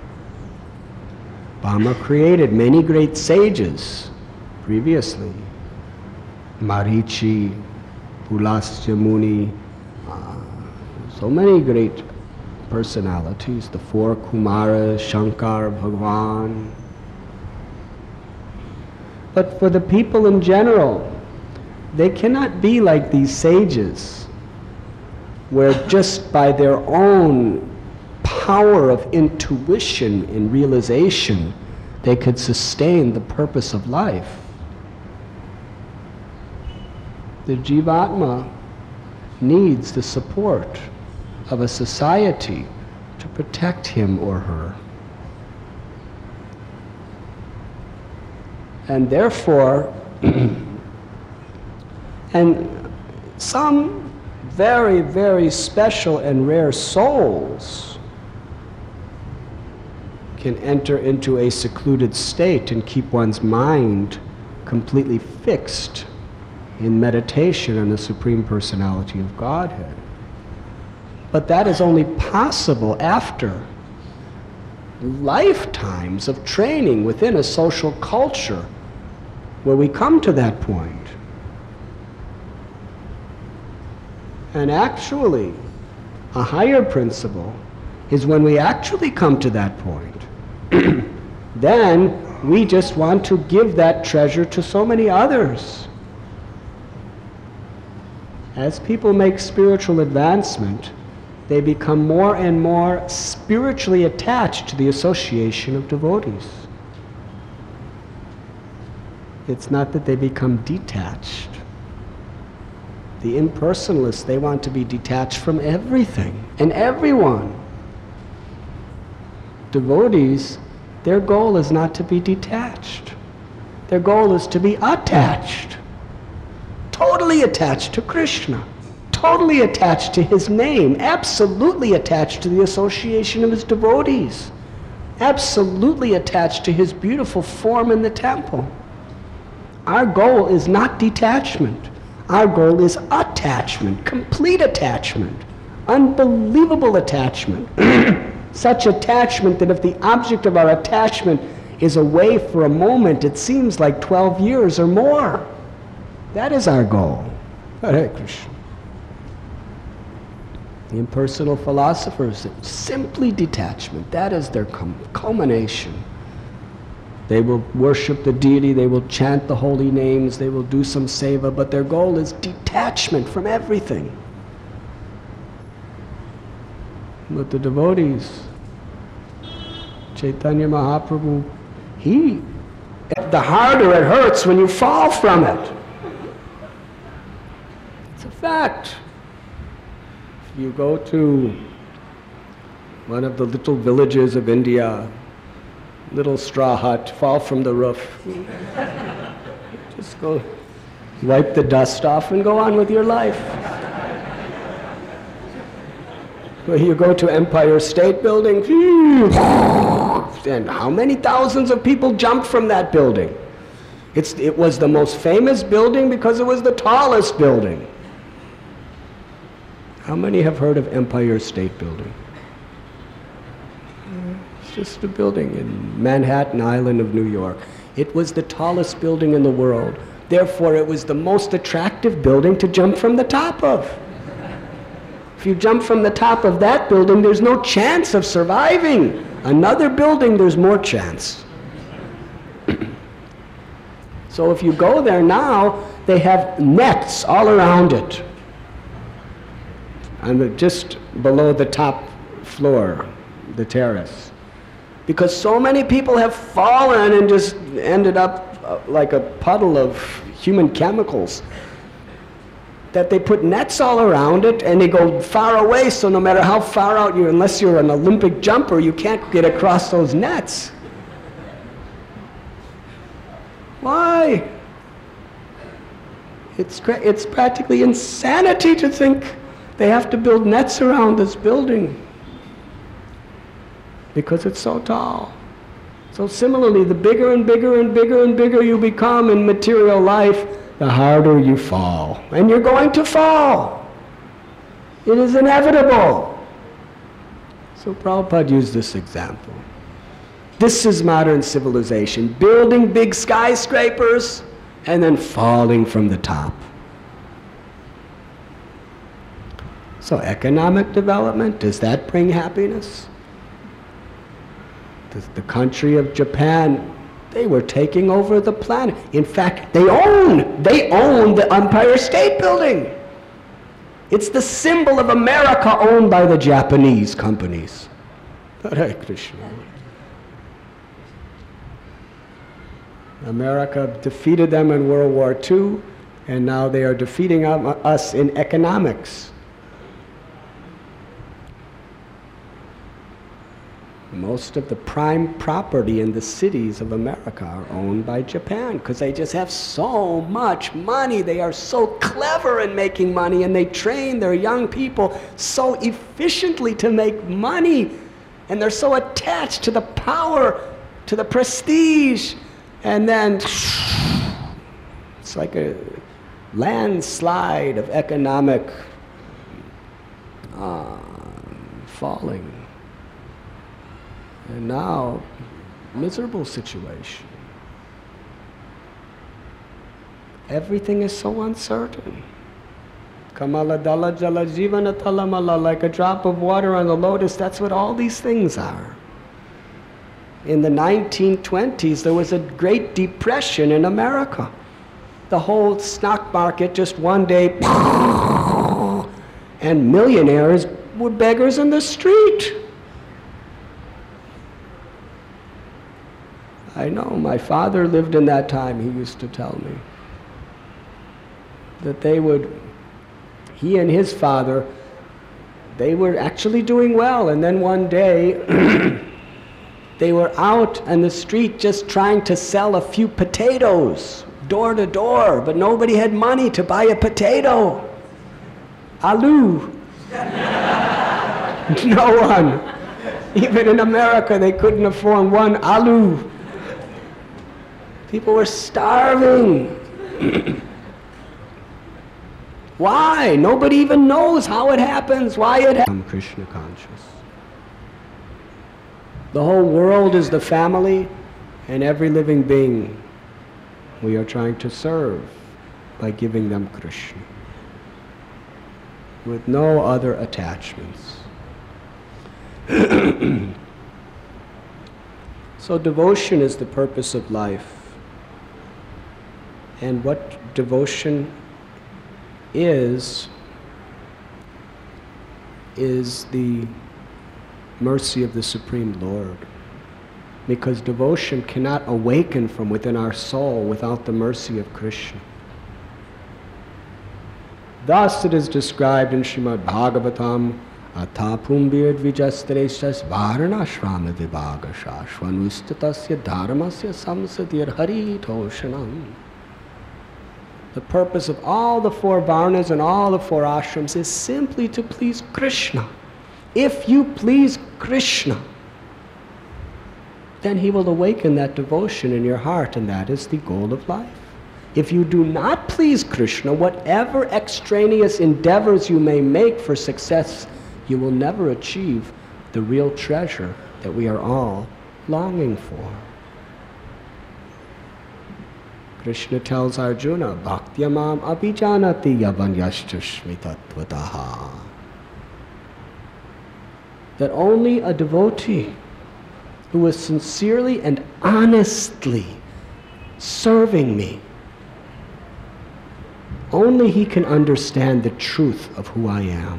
Brahma created many great sages previously. Marichi, Pulasya Muni, so many great personalities, the four Kumaras, Shankar, Bhagwan. But for the people in general, they cannot be like these sages, where just by their own power of intuition and realization, they could sustain the purpose of life. The Jivatma needs the support of a society to protect him or her. And therefore, and some very, very special and rare souls can enter into a secluded state and keep one's mind completely fixed in meditation on the Supreme Personality of Godhead. But that is only possible after lifetimes of training within a social culture where we come to that point. And actually, a higher principle is when we actually come to that point, then we just want to give that treasure to so many others. As people make spiritual advancement, they become more and more spiritually attached to the association of devotees. It's not that they become detached. The impersonalists, they want to be detached from everything and everyone. Devotees, their goal is not to be detached. Their goal is to be attached. Totally attached to Krishna. Totally attached to his name. Absolutely attached to the association of his devotees. Absolutely attached to his beautiful form in the temple. Our goal is not detachment. Our goal is attachment, complete attachment, unbelievable attachment. Such attachment that if the object of our attachment is away for a moment, it seems like 12 years or more. That is our goal. Hare Krishna. The impersonal philosophers, simply detachment. That is their culmination. They will worship the deity, they will chant the holy names, they will do some seva, but their goal is detachment from everything. But the devotees, Chaitanya Mahaprabhu, the harder it hurts when you fall from it. It's a fact. If you go to one of the little villages of India, little straw hut, fall from the roof. Just go wipe the dust off and go on with your life. Well, you go to Empire State Building, and how many thousands of people jumped from that building? It was the most famous building because it was the tallest building. How many have heard of Empire State Building? Just a building in Manhattan Island of New York. It was the tallest building in the world. Therefore, it was the most attractive building to jump from the top of. If you jump from the top of that building, there's no chance of surviving. Another building, there's more chance. So if you go there now, they have nets all around it. And just below the top floor, the terrace. Because so many people have fallen and just ended up like a puddle of human chemicals that they put nets all around it and they go far away, so no matter how far out you, unless you're an Olympic jumper, you can't get across those nets. Why? It's practically insanity to think they have to build nets around this building, because it's so tall. So similarly, the bigger and bigger and bigger and bigger you become in material life, the harder you fall. And you're going to fall. It is inevitable. So Prabhupada used this example. This is modern civilization, building big skyscrapers and then falling from the top. So economic development, does that bring happiness? The country of Japan, they were taking over the planet. In fact, they own the Empire State Building. It's the symbol of America owned by the Japanese companies. Hare Krishna. America defeated them in World War II, and now they are defeating us in economics. Most of the prime property in the cities of America are owned by Japan because they just have so much money. They are so clever in making money, and they train their young people so efficiently to make money. And they're so attached to the power, to the prestige. And then it's like a landslide of economic falling. And now, miserable situation. Everything is so uncertain. Kamala dala jala jivana talamala, like a drop of water on the lotus, that's what all these things are. In the 1920s, there was a Great Depression in America. The whole stock market just one day, and millionaires were beggars in the street. I know, my father lived in that time, he used to tell me. That he and his father, they were actually doing well, and then one day, they were out on the street just trying to sell a few potatoes, door to door, but nobody had money to buy a potato. Aloo. No one. Even in America, they couldn't afford one aloo. People were starving. Why? Nobody even knows how it happens, why it happens. I'm Krishna conscious. The whole world is the family, and every living being we are trying to serve by giving them Krishna, with no other attachments. So devotion is the purpose of life. And what devotion is the mercy of the Supreme Lord. Because devotion cannot awaken from within our soul without the mercy of Krishna. Thus it is described in Srimad Bhagavatam, Athapum Virdvijastresas Varanashrama Vibhagasha Shvanustatasya Dharmasya Samsadir Hari Toshanam. The purpose of all the four varnas and all the four ashrams is simply to please Krishna. If you please Krishna, then he will awaken that devotion in your heart, and that is the goal of life. If you do not please Krishna, whatever extraneous endeavors you may make for success, you will never achieve the real treasure that we are all longing for. Krishna tells Arjuna, Bhaktyamam abhijanati yavanyashcha shmitatvataha. That only a devotee who is sincerely and honestly serving me, only he can understand the truth of who I am.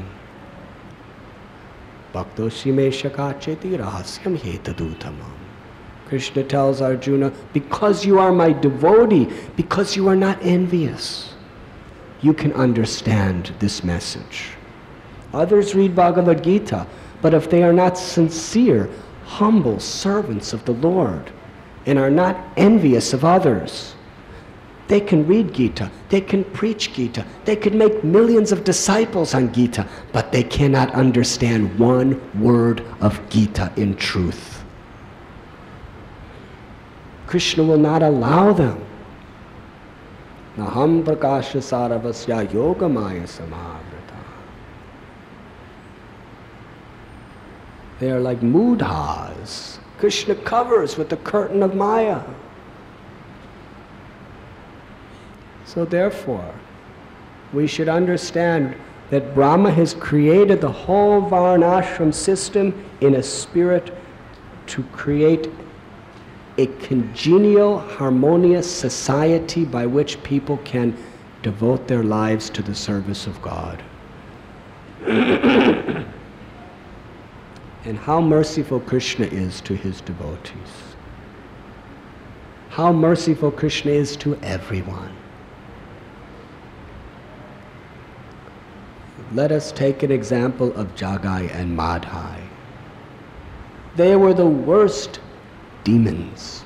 Bhaktoshi me shakacheti rahasyam hetadutamam. Krishna tells Arjuna, because you are my devotee, because you are not envious, you can understand this message. Others read Bhagavad Gita, but if they are not sincere, humble servants of the Lord, and are not envious of others, they can read Gita, they can preach Gita, they can make millions of disciples on Gita, but they cannot understand one word of Gita in truth. Krishna will not allow them. Naham prakasha saravasya yogamaya samavrita. They are like mudhas. Krishna covers with the curtain of Maya. So therefore, we should understand that Brahma has created the whole Varnashram system in a spirit to create a congenial, harmonious society by which people can devote their lives to the service of God. And how merciful Krishna is to his devotees. How merciful Krishna is to everyone. Let us take an example of Jagai and Madhai. They were the worst demons.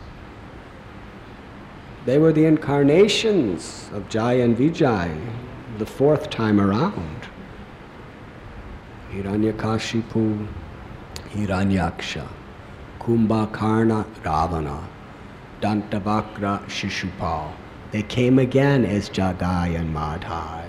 They were the incarnations of Jaya and Vijay, the fourth time around. Hiranyakashipu, Hiranyaksha, Kumbhakarna Ravana, Dantavakra Shishupal. They came again as Jagai and Madhai.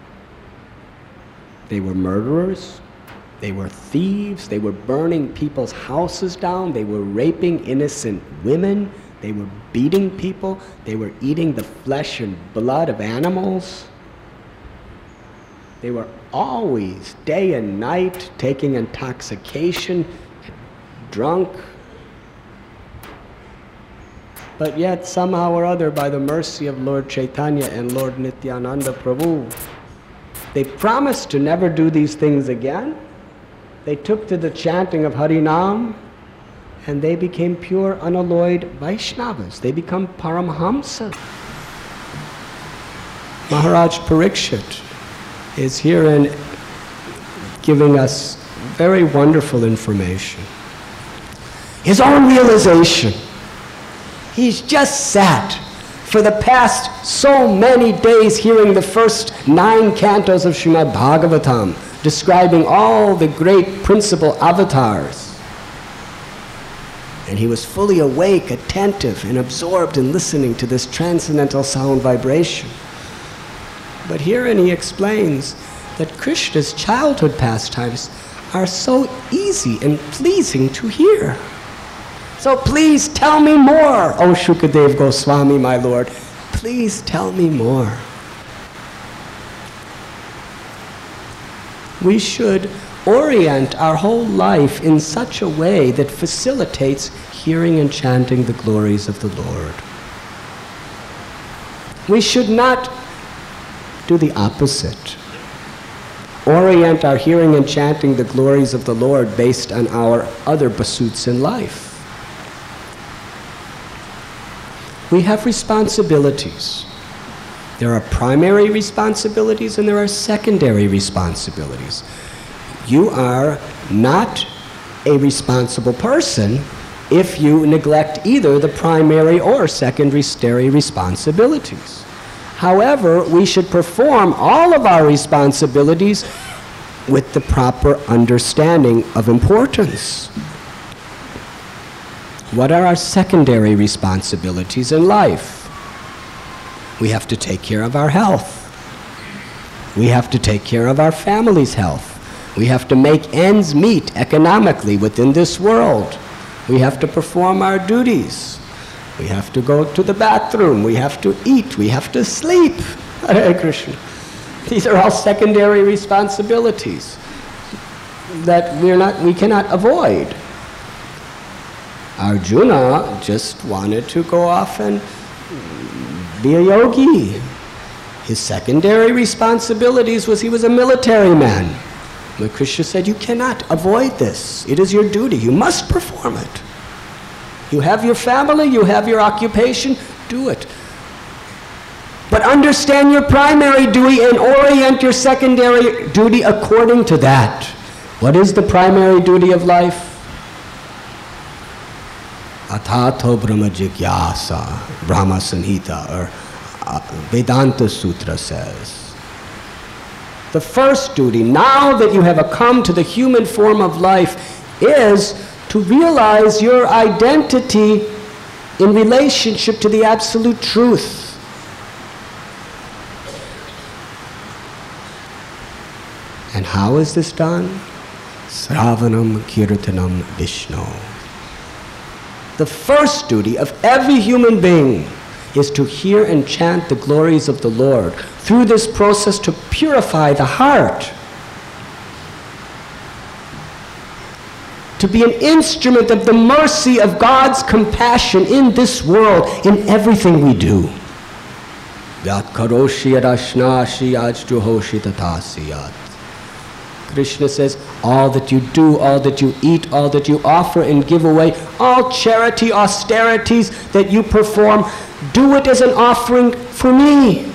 They were murderers, they were thieves, they were burning people's houses down, they were raping innocent women, they were beating people, they were eating the flesh and blood of animals. They were always, day and night, taking intoxication, drunk. But yet, somehow or other, by the mercy of Lord Chaitanya and Lord Nityananda Prabhu, they promised to never do these things again. They took to the chanting of Harinam, and they became pure, unalloyed Vaishnavas. They become Paramhamsas. Maharaj Parikshit is herein giving us very wonderful information. His own realization. He's just sat for the past so many days hearing the first 9 cantos of Srimad Bhagavatam, describing all the great principal avatars. And he was fully awake, attentive, and absorbed in listening to this transcendental sound vibration. But herein he explains that Krishna's childhood pastimes are so easy and pleasing to hear. So please tell me more, O Shukadev Goswami, my Lord. Please tell me more. We should orient our whole life in such a way that facilitates hearing and chanting the glories of the Lord. We should not do the opposite. Orient our hearing and chanting the glories of the Lord based on our other pursuits in life. We have responsibilities. There are primary responsibilities and there are secondary responsibilities. You are not a responsible person if you neglect either the primary or secondary responsibilities. However, we should perform all of our responsibilities with the proper understanding of importance. What are our secondary responsibilities in life? We have to take care of our health. We have to take care of our family's health. We have to make ends meet economically within this world. We have to perform our duties. We have to go to the bathroom. We have to eat. We have to sleep. Hare Krishna. These are all secondary responsibilities that we cannot avoid. Arjuna just wanted to go off and be a yogi. His secondary responsibilities was he was a military man. But Krishna said, you cannot avoid this. It is your duty. You must perform it. You have your family, you have your occupation, do it. But understand your primary duty and orient your secondary duty according to that. What is the primary duty of life? Athato Brahma Jigyasa, Brahma Samhita, or Vedanta Sutra says. The first duty, now that you have come to the human form of life, is to realize your identity in relationship to the absolute truth. And how is this done? Sravanam Kirtanam Vishnu. The first duty of every human being is to hear and chant the glories of the Lord. Through this process to purify the heart. To be an instrument of the mercy of God's compassion in this world, in everything we do. Yat karoshi yadashnashi ajjuhoshi tatasiyat. Krishna says, all that you do, all that you eat, all that you offer and give away, all charity, austerities that you perform, do it as an offering for me.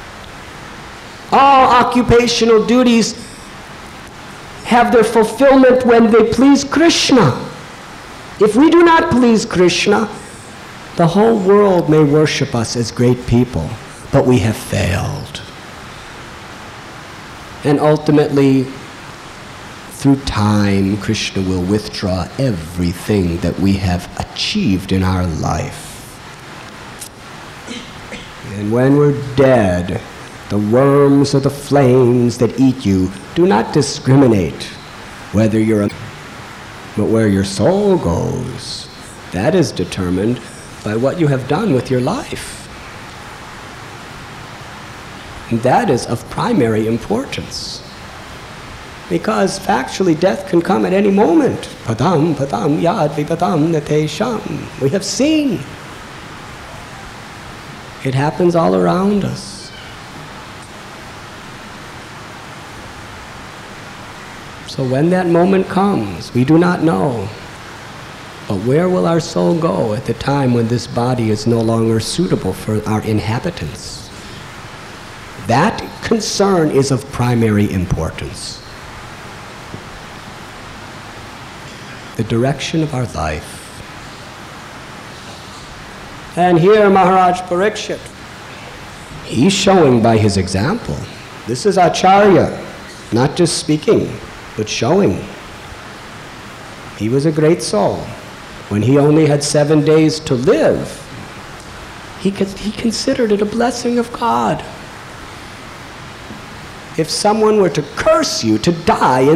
All occupational duties have their fulfillment when they please Krishna. If we do not please Krishna, the whole world may worship us as great people, but we have failed. And ultimately, through time, Krishna will withdraw everything that we have achieved in our life. And when we're dead, the worms or the flames that eat you do not discriminate whether you're a... But where your soul goes, that is determined by what you have done with your life. And that is of primary importance. Because factually death can come at any moment. Padam, padam, yad vipadam natesham. We have seen. It happens all around us. So when that moment comes, we do not know. But where will our soul go at the time when this body is no longer suitable for our inhabitants? That concern is of primary importance. The direction of our life. And here Maharaj Parikshit, he's showing by his example. This is Acharya, not just speaking, but showing. He was a great soul. When he only had 7 days to live, he considered it a blessing of God. If someone were to curse you to die in